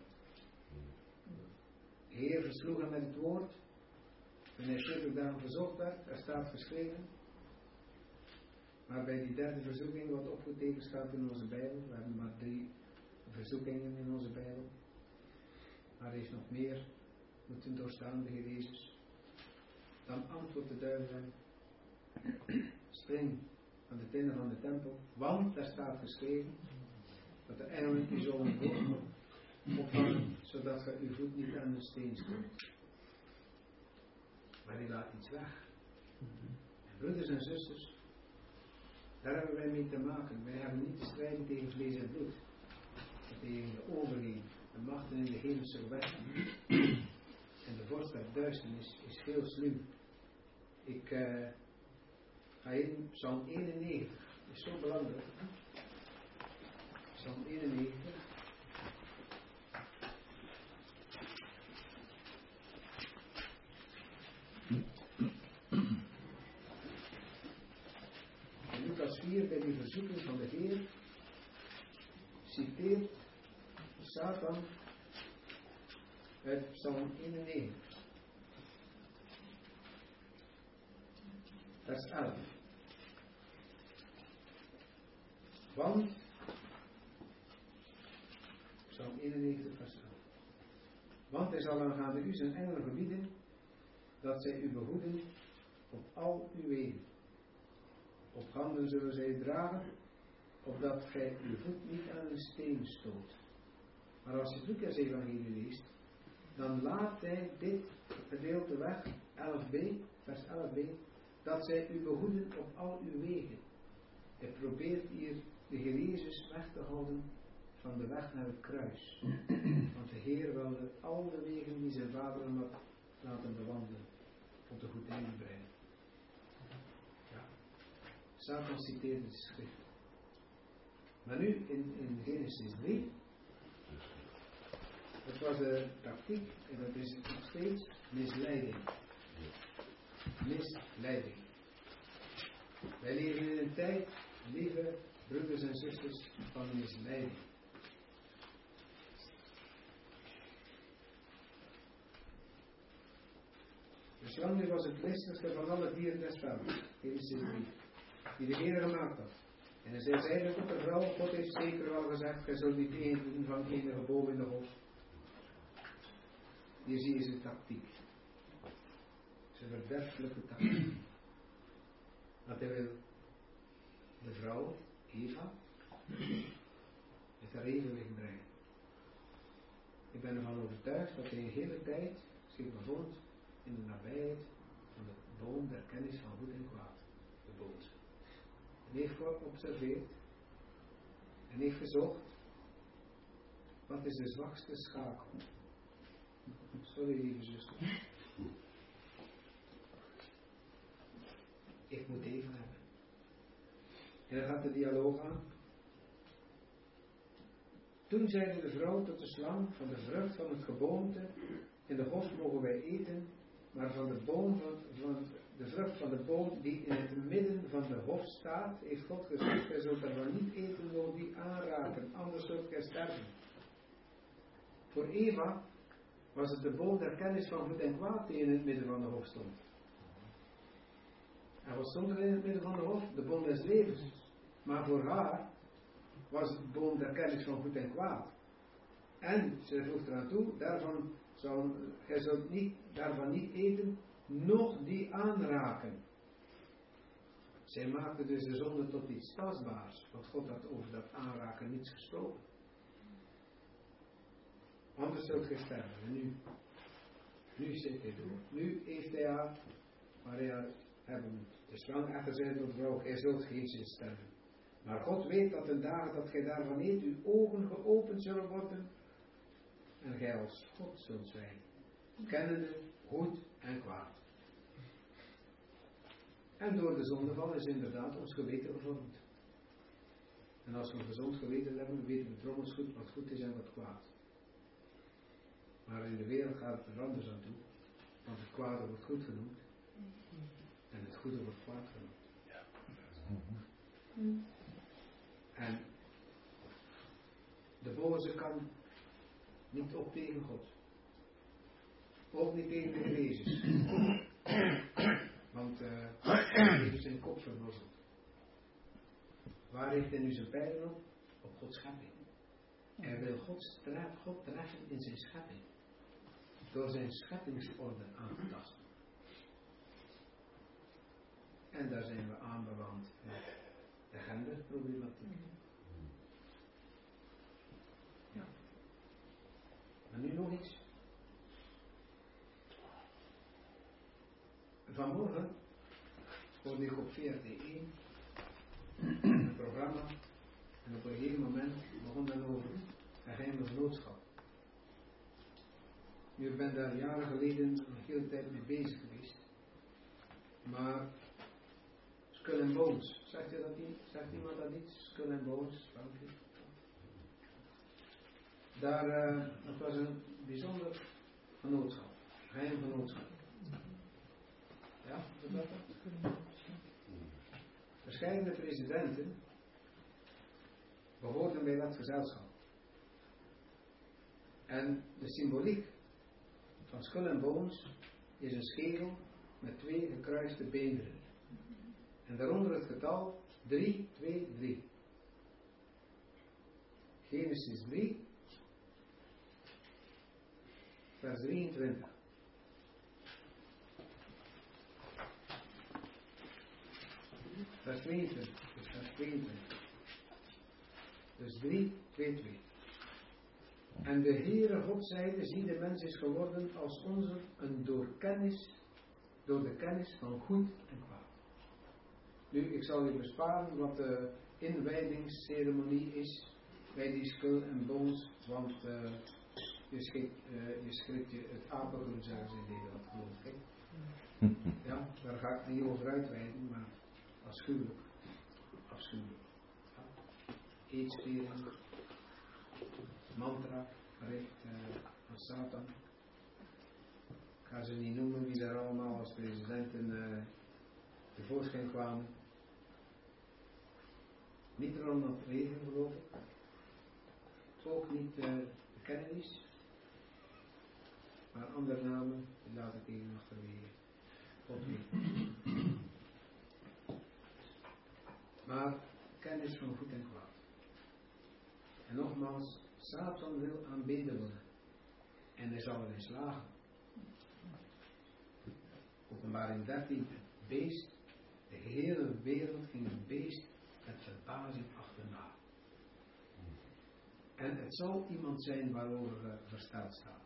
De Heer versloeg hem met het woord. Toen hij 40 dagen verzocht werd, er staat geschreven. Maar bij die derde verzoeking, wat opgetekend staat in onze Bijbel, we hebben maar 3 verzoekingen in onze Bijbel. Maar er is nog meer moeten doorstaan, de Heer Jezus. Dan antwoordt de duivel hem: spring aan de tinnen van de tempel, want daar staat geschreven dat de engelen u zullen opvangen, zodat ge uw voet niet aan de steen stoot. Maar die laat iets weg. En broeders en zusters, daar hebben wij mee te maken. Wij hebben niet te strijden tegen vlees en bloed, maar tegen de overheden, de machten in de hemelse weg. En de vorst der duisternis is heel sluw. Ik ga in Psalm 91, dat is zo belangrijk. Psalm 91. En Lucas 4, bij die verzoeking van de Heer, citeert Satan uit Psalm 91. Vers 11. Want, Psalm 91 vers 11. Want hij zal aangaande u zijn engelen gebieden, dat zij u behoeden op al uw wegen. Op handen zullen zij u dragen, opdat gij uw voet niet aan een steen stoot. Maar als je Lucas evangelie leest, dan laat hij dit gedeelte weg, 11b, vers 11b, dat zij u behoeden op al uw wegen. Hij probeert hier de Heer Jezus weg te houden van de weg naar het kruis. Want de Heer wilde al de wegen die zijn vader hem had laten bewandelen, op de goed einde brengen. Ja. Satan citeert de schrift. Maar nu in Genesis 3, dat was de tactiek en dat is nog steeds misleiding. Misleiding. Wij leven in een tijd, lieve broeders en zusters, van misleiding. slang was het listigste van alle dieren des velds. Genesis 3. Die de Heer gemaakt had. En hij zei tot de vrouw, God heeft zeker wel gezegd, gij zult niet eten van enige boom in de hof. Hier zie je zijn tactiek. Zijn verderfelijke tactiek. Want hij wil de vrouw, Eva, met haar evenwicht brengen. Ik ben ervan overtuigd dat hij een hele tijd zich bevond in de nabijheid van de boom der kennis van goed en kwaad, de boze. En heeft geobserveerd en heeft gezocht, wat is de zwakste schakel? Sorry lieve zuster. Ik moet even hebben. En dan gaat de dialoog aan. Toen zeide de vrouw tot de slang, van de vrucht van het geboomte in de hof mogen wij eten, maar van de boom van de vrucht van de boom die in het midden van de hof staat, heeft God gezegd, gij zult ervan niet eten, nog die aanraken, anders zult gij sterven. Voor Eva was het de boom der kennis van goed en kwaad die in het midden van de hof stond. En wat stond er in het midden van de hof? De boom des levens. Maar voor haar was het de boom der kennis van goed en kwaad. En ze voegt eraan toe, gij zult daarvan niet eten, noch die aanraken. Zij maakte dus de zonde tot iets tastbaars, want God had over dat aanraken niets gesproken. Anders zult gij sterven. En nu zit hij door. Nu heeft hij haar, maar hij hebben de slang echter zei tot de vrouw, gij zult geen zin sterven. Maar God weet dat de dagen dat gij daarvan eet, uw ogen geopend zullen worden en gij als God zult zijn, kennende goed en kwaad. En door de zondeval is inderdaad ons geweten gevormd. En als we een gezond geweten hebben, weten we trouwens goed wat goed is en wat kwaad. Maar in de wereld gaat het er anders aan toe, want het kwade wordt goed genoemd en het goede wordt kwaad genoemd. En de boze kan niet op tegen God. Ook niet tegen de Heer Jezus. Want hij heeft zijn kop verbrozzeld. Waar heeft hij nu zijn pijlen op? Op Gods schepping. Hij wil God treffen in zijn schepping. Door zijn scheppingsorde aan te tasten. En daar zijn we aanbeland met de genderproblematiek. Ja. Maar nu nog iets. Vanmorgen hoorde ik op VRT1 een programma en op een gegeven moment begon men over een geheime genootschap. Nu, ik ben daar jaren geleden een hele tijd mee bezig geweest. Maar Skull and Bones, zegt iemand dat iets? Skull and Bones, Frankie? Dat was een bijzonder genootschap, geheim genootschap. Ja, is dat dat? Verschillende presidenten behoorden bij dat gezelschap. En de symboliek van Skull and Bones is een schedel met 2 gekruiste beenderen. En daaronder het getal 3, 2, 3. Genesis 3, vers 23. Vers 22. Vers 22. Dus 3, 2, 2. En de Heere God zeide, zie de mens is geworden als onze een door de kennis van goed en kwaad. Nu, ik zal je besparen wat de inwijdingsceremonie is bij die Skull and Bones, want je schrikt je het apengroen, zeggen ze in Nederland, geloof ik. Ja, daar ga ik niet over uitweiden, maar afschuwelijk. Afschuwelijk. Ja. Eetstering, mantra, gericht van Satan. Ik ga ze niet noemen wie daar allemaal als presidenten tevoorschijn kwamen. Niet Ronald Reagan, geloof ik. Ook niet de Kennedys. Maar andere namen, die laat ik even achterwege. God weet. Maar kennis van goed en kwaad. En nogmaals, Satan wil aanbeden worden. En hij zal erin slagen. Openbaring 13, het beest, de hele wereld ging het beest met verbazing achterna. En het zal iemand zijn waarover versteld staat.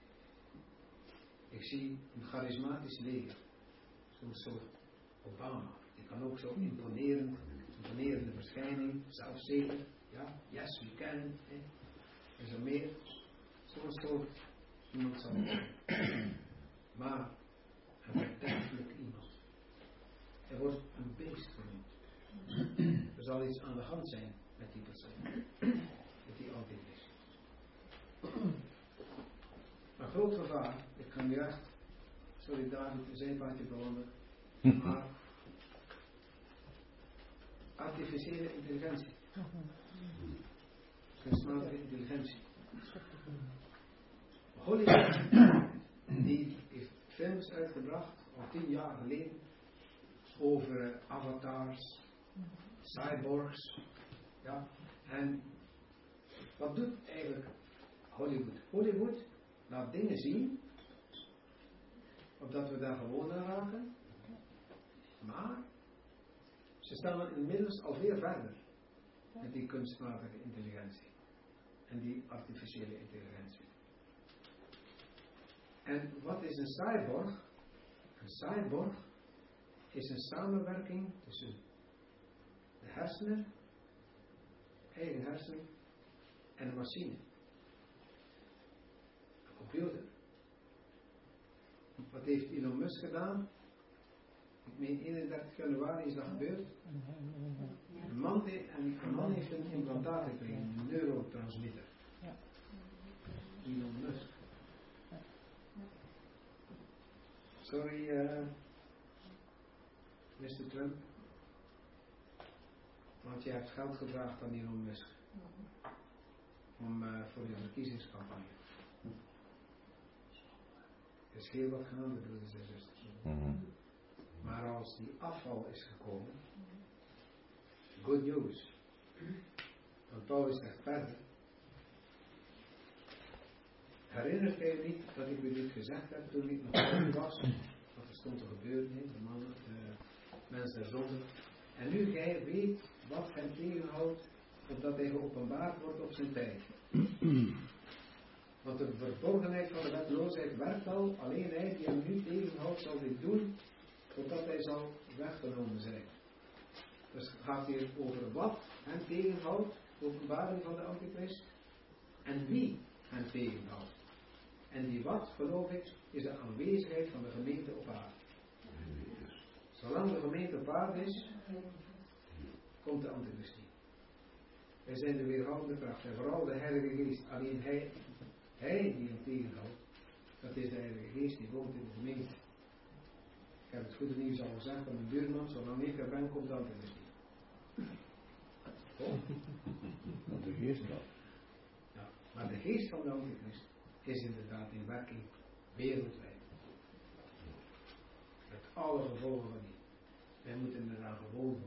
Ik zie een charismatisch leger. Zo'n soort Obama. Die kan ook zo imponerende verschijning, zelfzeker. Ja, yes, we can. Is er meer? Zo'n soort iemand zal het zijn. Maar een verderfelijk iemand. Er wordt een beest genoemd. Er zal iets aan de hand zijn met die persoon. Met die antichrist. Een groot gevaar. Ik kan nu echt, sorry David, een zijpaadje bewandelen. Maar artificiële intelligentie. Kunstmatige intelligentie. Hollywood, die heeft films uitgebracht, al 10 jaar geleden, over avatars, cyborgs, ja, en wat doet eigenlijk Hollywood? Hollywood laat dingen zien, opdat we daar gewoon aan raken, maar ze staan inmiddels alweer verder met die kunstmatige intelligentie en die artificiële intelligentie. En wat is een cyborg? Een cyborg is een samenwerking tussen de hersenen, eigen hersenen, en een machine. Een computer. Wat heeft Elon Musk gedaan? Ik meen 31 januari is dat gebeurd. Een man heeft een implantaat gekregen, een neurotransmitter. Elon Musk. Sorry, Mr. Trump. Want je hebt geld gevraagd aan Elon Musk. Voor de verkiezingscampagne. Er is heel wat gaande, broeders en zusters. Maar als die afval is gekomen, good news. Want Paulus zegt verder. Herinnert gij u niet dat ik u dit gezegd heb toen ik nog jong was? Wat er stond te gebeuren, de mannen, de mensen der zonde. En nu gij weet wat hem tegenhoudt, opdat hij geopenbaard wordt op zijn tijd. Want de verborgenheid van de wetteloosheid werkt al, alleen hij die hem nu tegenhoudt zal dit doen, totdat hij zal weggenomen zijn. Dus het gaat hier over wat hem tegenhoudt, de openbaring van de Antichrist, en wie hem tegenhoudt. En die wat, geloof ik, is de aanwezigheid van de gemeente op aarde. Zolang de gemeente op aarde is, komt de Antichrist niet. Wij zijn de weerhoudende kracht en vooral de Heilige Geest. Alleen hij die hem tegenhoudt, dat is de Heilige Geest die woont in de gemeente. Ik heb het goede nieuws al gezegd aan mijn buurman, zolang ik er ben, komt de Antichrist niet. Want de geest wel. Ja, maar de geest van de Antichrist is inderdaad in werking wereldwijd. Met alle gevolgen van die. Wij moeten eraan gewoon worden.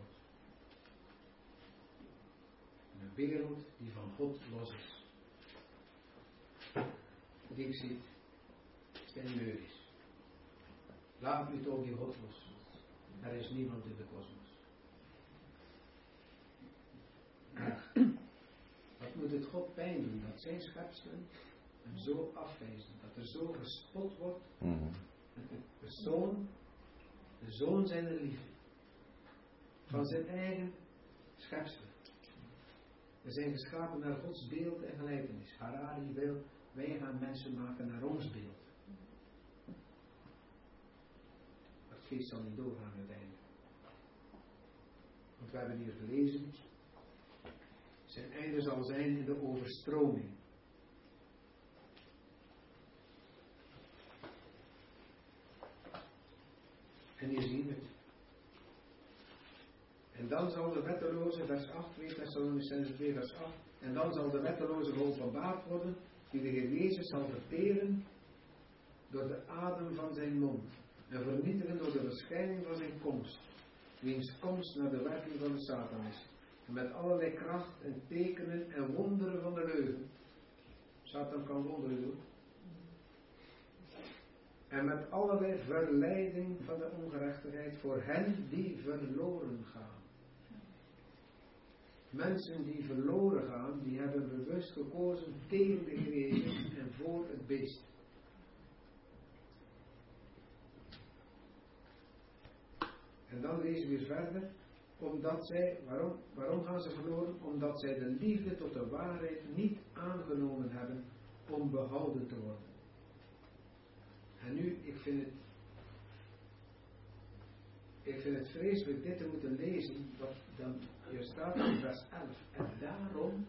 Een wereld die van God los is. Die ik zie, zijn neus. Laat u toch die God los. Er is niemand in de kosmos. Wat moet het God pijn doen dat zijn schepselen hem zo afwijzen, dat er zo gespot wordt met de persoon, de zoon zijn liefde, van zijn eigen schepselen. We zijn geschapen naar Gods beeld en gelijkenis. Harari wil, wij gaan mensen maken naar ons beeld. Dat feest zal niet doorgaan uiteindelijk. Want we hebben hier gelezen, zijn einde zal zijn in de overstroming. En hier zien we het. En dan zal de wetteloze, vers 8, 2 Thessalonicenzen 2 vers 8, en dan zal de wetteloze geopenbaard worden, die de Heer Jezus zal verteren door de adem van zijn mond. en vernietigen door de verschijning van zijn komst, wiens komst naar de werking van de Satan is, en met allerlei kracht en tekenen en wonderen van de leugen. Satan kan wonderen doen. En met allerlei verleiding van de ongerechtigheid voor hen die verloren gaan. Mensen die verloren gaan, die hebben bewust gekozen tegen de Heer Jezus en voor het beest. En dan lezen we verder, omdat zij, waarom gaan ze verloren? Omdat zij de liefde tot de waarheid niet aangenomen hebben om behouden te worden. En nu, ik vind het vreselijk dit te moeten lezen, dat dan hier staat in vers 11. En daarom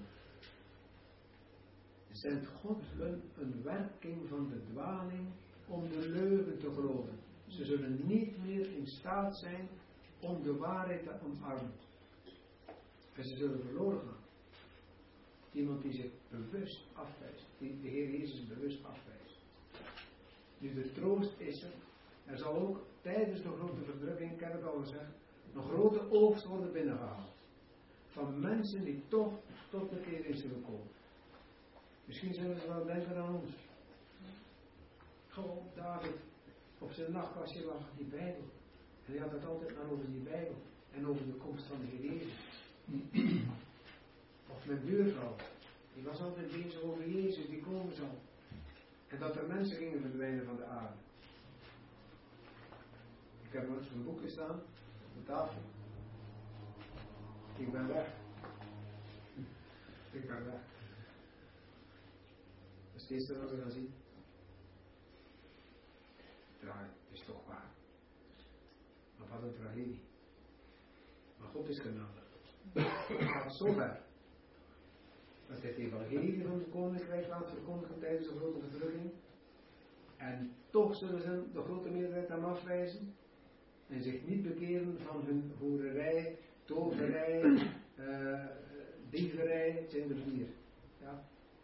zendt God hun een werking van de dwaling om de leugen te geloven. Ze zullen niet meer in staat zijn om de waarheid te omarmen. En ze zullen verloren gaan. Iemand die zich bewust afwijst, die de Heer Jezus bewust afwijst. Nu de troost is er zal ook tijdens de grote verdrukking, ik heb het al gezegd, een grote oogst worden binnengehaald. Van mensen die toch tot de keer in zullen komen. Misschien zullen ze wel denken aan ons. Gewoon David op zijn nachtkastje lag die Bijbel. En hij had het altijd maar over die Bijbel. En over de komst van de Heer Jezus. Of mijn buurvrouw. Die was altijd bezig over Jezus die komen zal. En dat er mensen gingen verdwijnen van de aarde. Ik heb nog een boekje staan op de tafel. Ik ben weg. Ik ben weg. Dat is het eerste wat we gaan zien. Ja, het is toch waar. Maar wat een tragedie. Maar God is genadig. Het gaat zo ver. Dat hij het evangelie van het koninkrijk laat verkondigen tijdens de grote verdrukking. En toch zullen ze de grote meerderheid hem afwijzen. En zich niet bekeren van hun hoererij, toverij, dieverij, het zijn er 4. Ja.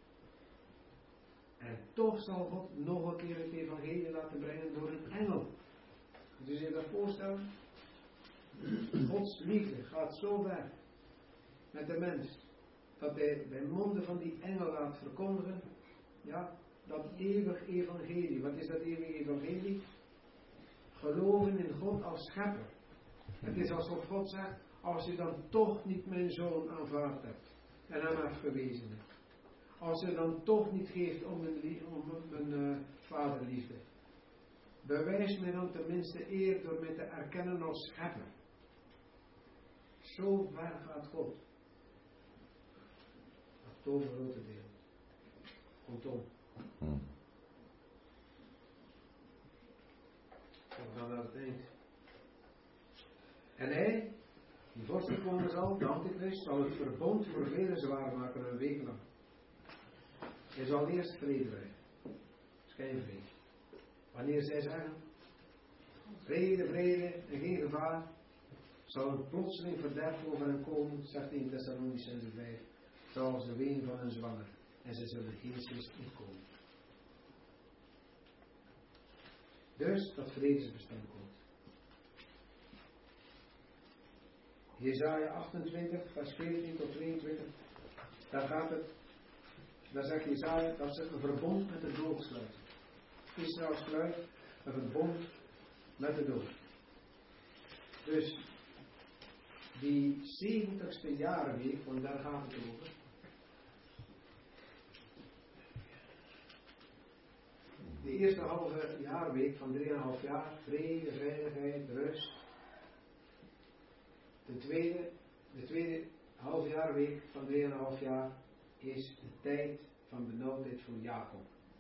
En toch zal God nog een keer het evangelie laten brengen door een engel. Kunt u zich dat voorstellen? Gods liefde gaat zo ver met de mens, dat hij bij monden van die engel laat verkondigen, ja, dat eeuwig evangelie. Wat is dat eeuwig evangelie? Geloven in God als schepper. Het is alsof God zegt, als je dan toch niet mijn zoon aanvaard hebt en hem afgewezen hebt. Als je dan toch niet geeft om een vaderliefde. Bewijs mij dan tenminste eer door mij te erkennen als schepper. Zo ver gaat God. Dat tovergrote deel. Kortom. We gaan naar het eind. En hij, die vorst komen zal, de antichrist, zal het verbond voor velen zwaar maken een week lang. Hij zal eerst vrede brengen. Schijnvrede. Wanneer zij zeggen, vrede, vrede en geen gevaar, zal een plotseling verderf over hen komen, zegt hij in Thessalonicenzen 5, zoals de ween van een zwanger. En ze zullen geestelijk inkomen. Dus dat vredesbestand komt. Jesaja 28, vers 14 tot 22, daar gaat het, daar zegt Jesaja dat ze een verbond met de dood sluiten. Israël sluit een verbond met de dood. Dus die 70ste jaarweek, want daar gaat het over. De eerste halve jaarweek van 3,5 jaar, vrede, veiligheid, rust. De tweede halve jaarweek van 3,5 jaar is de tijd van benauwdheid voor Jacob.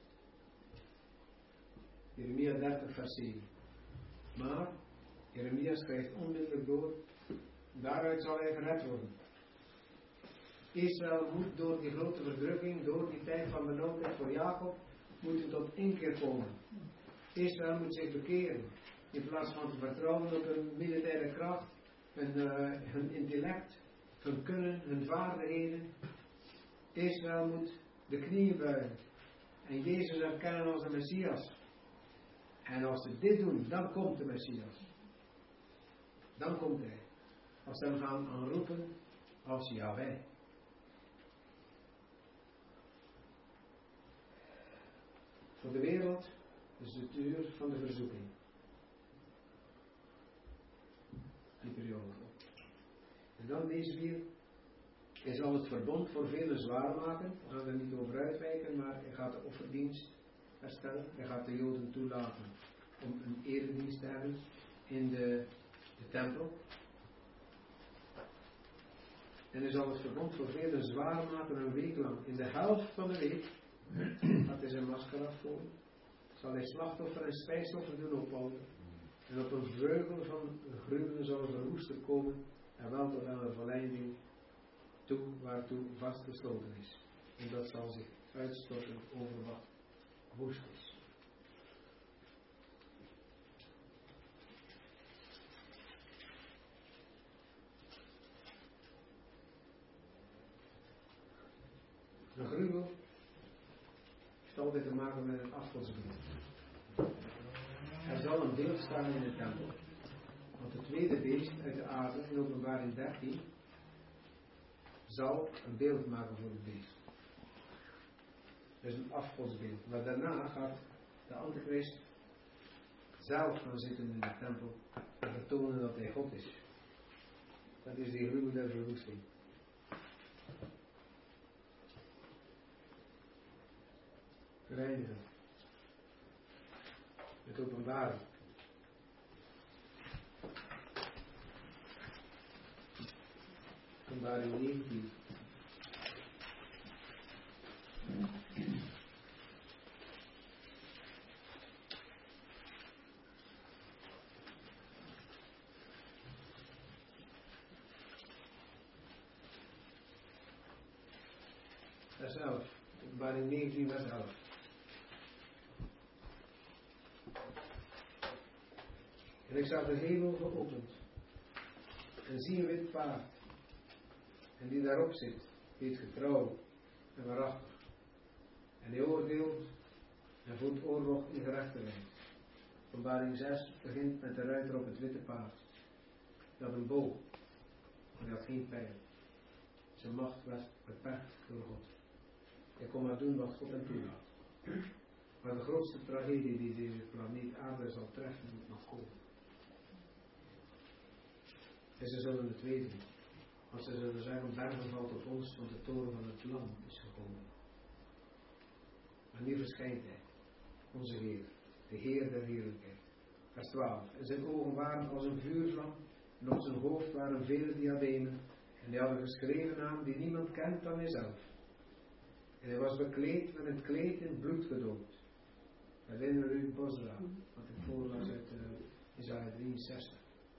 Jeremia 30 vers 7. Maar Jeremia schrijft onmiddellijk door, daaruit zal hij gered worden. Israël moet door die grote verdrukking, door die tijd van benauwdheid voor Jacob, moeten tot inkeer komen. Israël moet zich bekeren. In plaats van te vertrouwen op hun militaire kracht, hun intellect, hun kunnen, hun vaardigheden. Israël moet de knieën buigen en Jezus erkennen als de Messias. En als ze dit doen, dan komt de Messias. Dan komt hij. Als ze hem gaan aanroepen als Yahweh. Voor de wereld is het uur van de verzoeking. Die periode. En dan lezen we hier. Hij zal het verbond voor velen zwaar maken. We gaan er niet over uitwijken, maar hij gaat de offerdienst herstellen. Hij gaat de Joden toelaten om een eredienst te hebben in de tempel. En hij zal het verbond voor velen zwaar maken een week lang. In de helft van de week gaat hij zijn masker afvoeren. Zal hij slachtoffer en spijsoffer doen ophouden. En op een vleugel van gruwelen zal er een roester komen. En wel tot aan de verleiding toe waartoe vastgesloten is. En dat zal zich uitstorten over wat woest is. Een gruwel heeft altijd te maken met een afgodsbeeld. Er zal een beeld staan in de tempel. Want het tweede beest uit de aarde in Openbaring 13 zal een beeld maken voor het beest. Dus een afgodsbeeld. Maar daarna gaat de Antichrist zelf gaan zitten in de tempel en vertonen dat hij God is. Dat is die gruwel der verwoesting. Reinigen. Het openbaren. Openbaring 19. Vers 11. Openbaring 19 vers 11. En ik zag de hemel geopend. En zie een wit paard. En die daarop zit, heet getrouw en waarachtig. En die oordeelt en voert oorlog in gerechtigheid. Openbaring 6 begint met de ruiter op het witte paard. Die had een boog, maar die had geen pijl. Zijn macht werd beperkt door God. Hij kon maar doen wat God hem toelaat. Maar de grootste tragedie die deze planeet aarde zal treffen, moet nog komen. En ze zullen het weten. Want ze zullen zeggen, bergen valt op ons, want de toren van het lam is gekomen. Maar nu verschijnt hij, onze Heer, de Heer der heerlijkheid. Vers 12. En zijn ogen waren als een vuurvlam, en op zijn hoofd waren vele diademen, en die hadden geschreven naam die niemand kent dan hijzelf. En hij was bekleed met een kleed in bloed gedoopt. Herinner u Bosra, wat ik voorlas uit Isaia 63.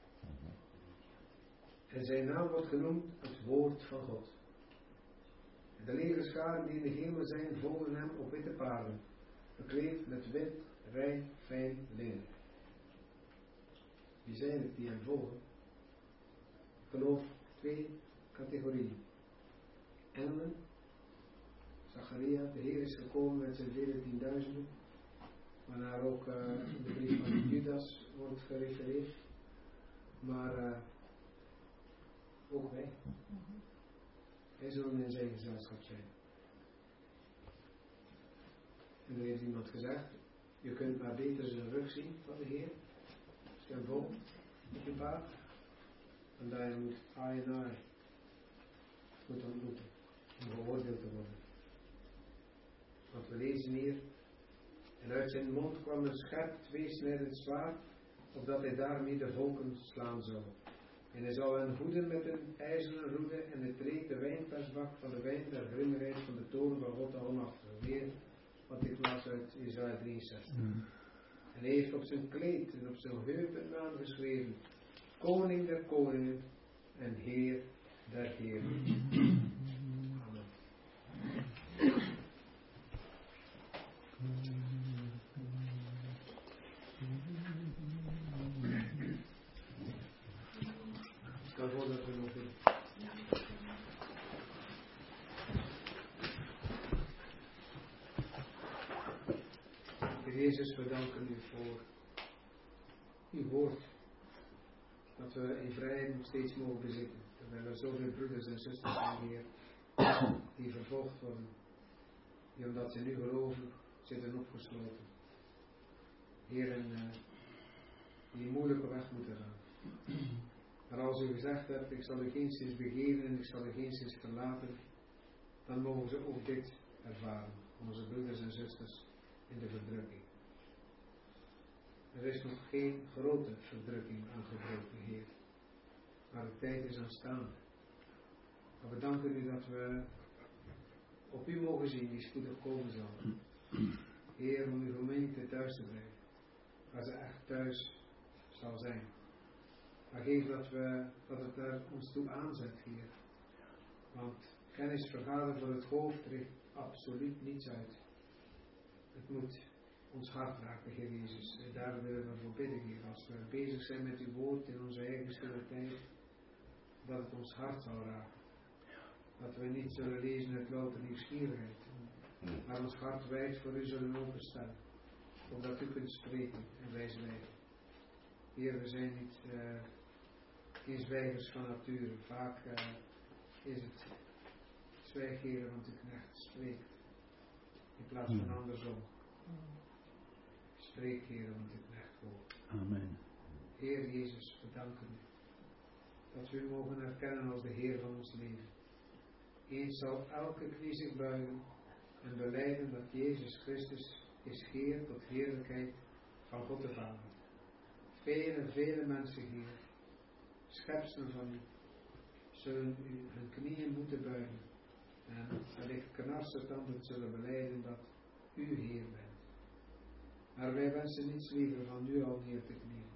En zijn naam wordt genoemd het woord van God. En de legerscharen die in de hemel zijn, volgen hem op witte paarden, bekleed met wit, rein, fijn linnen. Wie zijn het die hem volgen? Ik geloof 2 categorieën. Engelen, Zacharia, de Heer is gekomen met zijn vele 10.000, waarnaar ook de brief van Judas wordt gerefereerd. Maar ook wij. Wij zullen in zijn gezelschap zijn. En er heeft iemand gezegd, je kunt maar beter zijn rug zien van de Heer, als je hem volgt op je paard, en dat je moet eye moet ontmoeten, om geoordeeld te worden. Want we lezen hier, en uit zijn mond kwam een scherp tweesnijdend zwaard, opdat hij daarmee de volken slaan zou. En hij zal hen voeden met een ijzeren roede en hij treedt de wijnpersbak van de wijn der grimmigheid van de toren van God almachtig. Weer wat ik las uit Isaia 63. En hij heeft op zijn kleed en op zijn heup een naam geschreven: Koning der koningen en Heer der heren. Amen. Stel voor dat we nog doen. Heer Jezus, we danken u voor uw woord. Dat we in vrijheid nog steeds mogen bezitten. Terwijl er zoveel broeders en zusters zijn, Heer, die vervolgd worden. Die omdat ze nu geloven, zitten opgesloten. Heer, die moeilijke weg moeten gaan. Maar als u gezegd hebt, ik zal u geen zins begeven en ik zal u geen zins verlaten, dan mogen ze ook dit ervaren. Onze broeders en zusters in de verdrukking. Er is nog geen grote verdrukking aangebroken, Heer. Maar de tijd is aanstaande. Maar we danken u dat we op u mogen zien die spoedig komen zal. Heer, om uw gemeente thuis te brengen. Waar ze echt thuis zal zijn. Maar geef dat het er ons toe aanzet, Heer. Want kennis vergaderen voor het hoofd richt absoluut niets uit. Het moet ons hart raken, Heer Jezus. En daar willen we voor bidden, Heer. Als we bezig zijn met uw woord in onze eigen stille tijd, dat het ons hart zal raken. Dat we niet zullen lezen uit louter nieuwsgierigheid, maar ons hart wijd voor u zullen openstellen. Opdat u kunt spreken en wij zwijgen. Heer, we zijn niet geen zwijgers van nature. Vaak is het zwijg, Heer, want uw knecht spreekt. In plaats van andersom. Spreek, Heer, want uw knecht hoort. Amen. Heer Jezus, we danken u. Dat we u mogen erkennen als de Heer van ons leven. Eens zal elke knie zich buigen en belijden dat Jezus Christus is Heer tot heerlijkheid van God de Vader. Vele mensen hier, schepselen van u, zullen u hun knieën moeten buigen en wellicht knarsetandend zullen belijden dat u Heer bent. Maar wij wensen niets liever van u al neer te knieën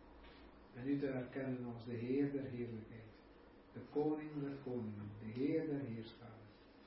en u te erkennen als de Heer der heerlijkheid, de Koning der koningen, de Heer der heerscharen.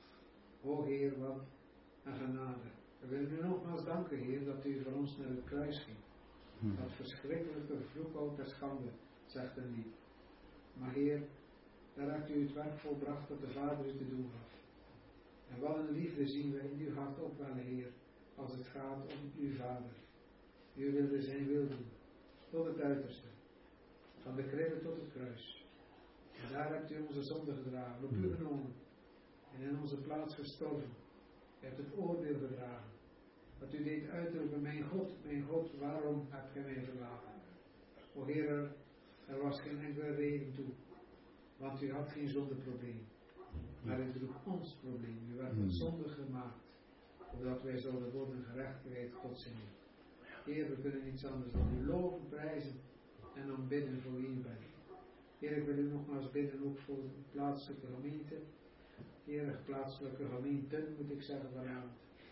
O Heer, wat een genade. We willen u nogmaals danken, Heer, dat u voor ons naar het kruis ging. Dat verschrikkelijke vloekhout der schande, zegt een lied. Maar Heer, daar hebt u het werk volbracht dat de Vader u te doen gaf. En wat een liefde zien we in uw hart opwellen, Heer, als het gaat om uw Vader. U wilde zijn wil doen, tot het uiterste, van de kribbe tot het kruis. En daar hebt u onze zonde gedragen, op u genomen, en in onze plaats gestorven. U hebt het oordeel gedragen. Dat u deed uitroepen, mijn God, waarom hebt gij mij verlaten? O Heer, er was geen enkele reden toe, want u had geen zondeprobleem. Maar u droeg ons probleem. U werd een zonde gemaakt, opdat wij zouden worden gerechtigheid Gods in u. Heer, we kunnen niets anders dan u loven, prijzen en aanbidden voor wie u bent. Heer, ik wil u nogmaals bidden ook voor de plaatselijke gemeente. Heer, plaatselijke gemeenten moet ik zeggen vanavond.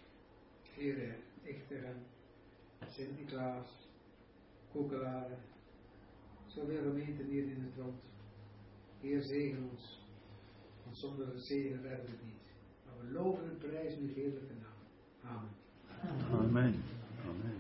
Heer, Ichteren, Sint-Niklaas, Koekelaren, zoveel gemeenten hier in het rond. Heer, zegen ons, want zonder de zegen redden we het niet. Maar we loven en prijzen uw heerlijke naam. Amen. Amen. Amen.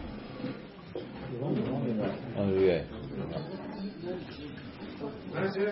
Halleluja.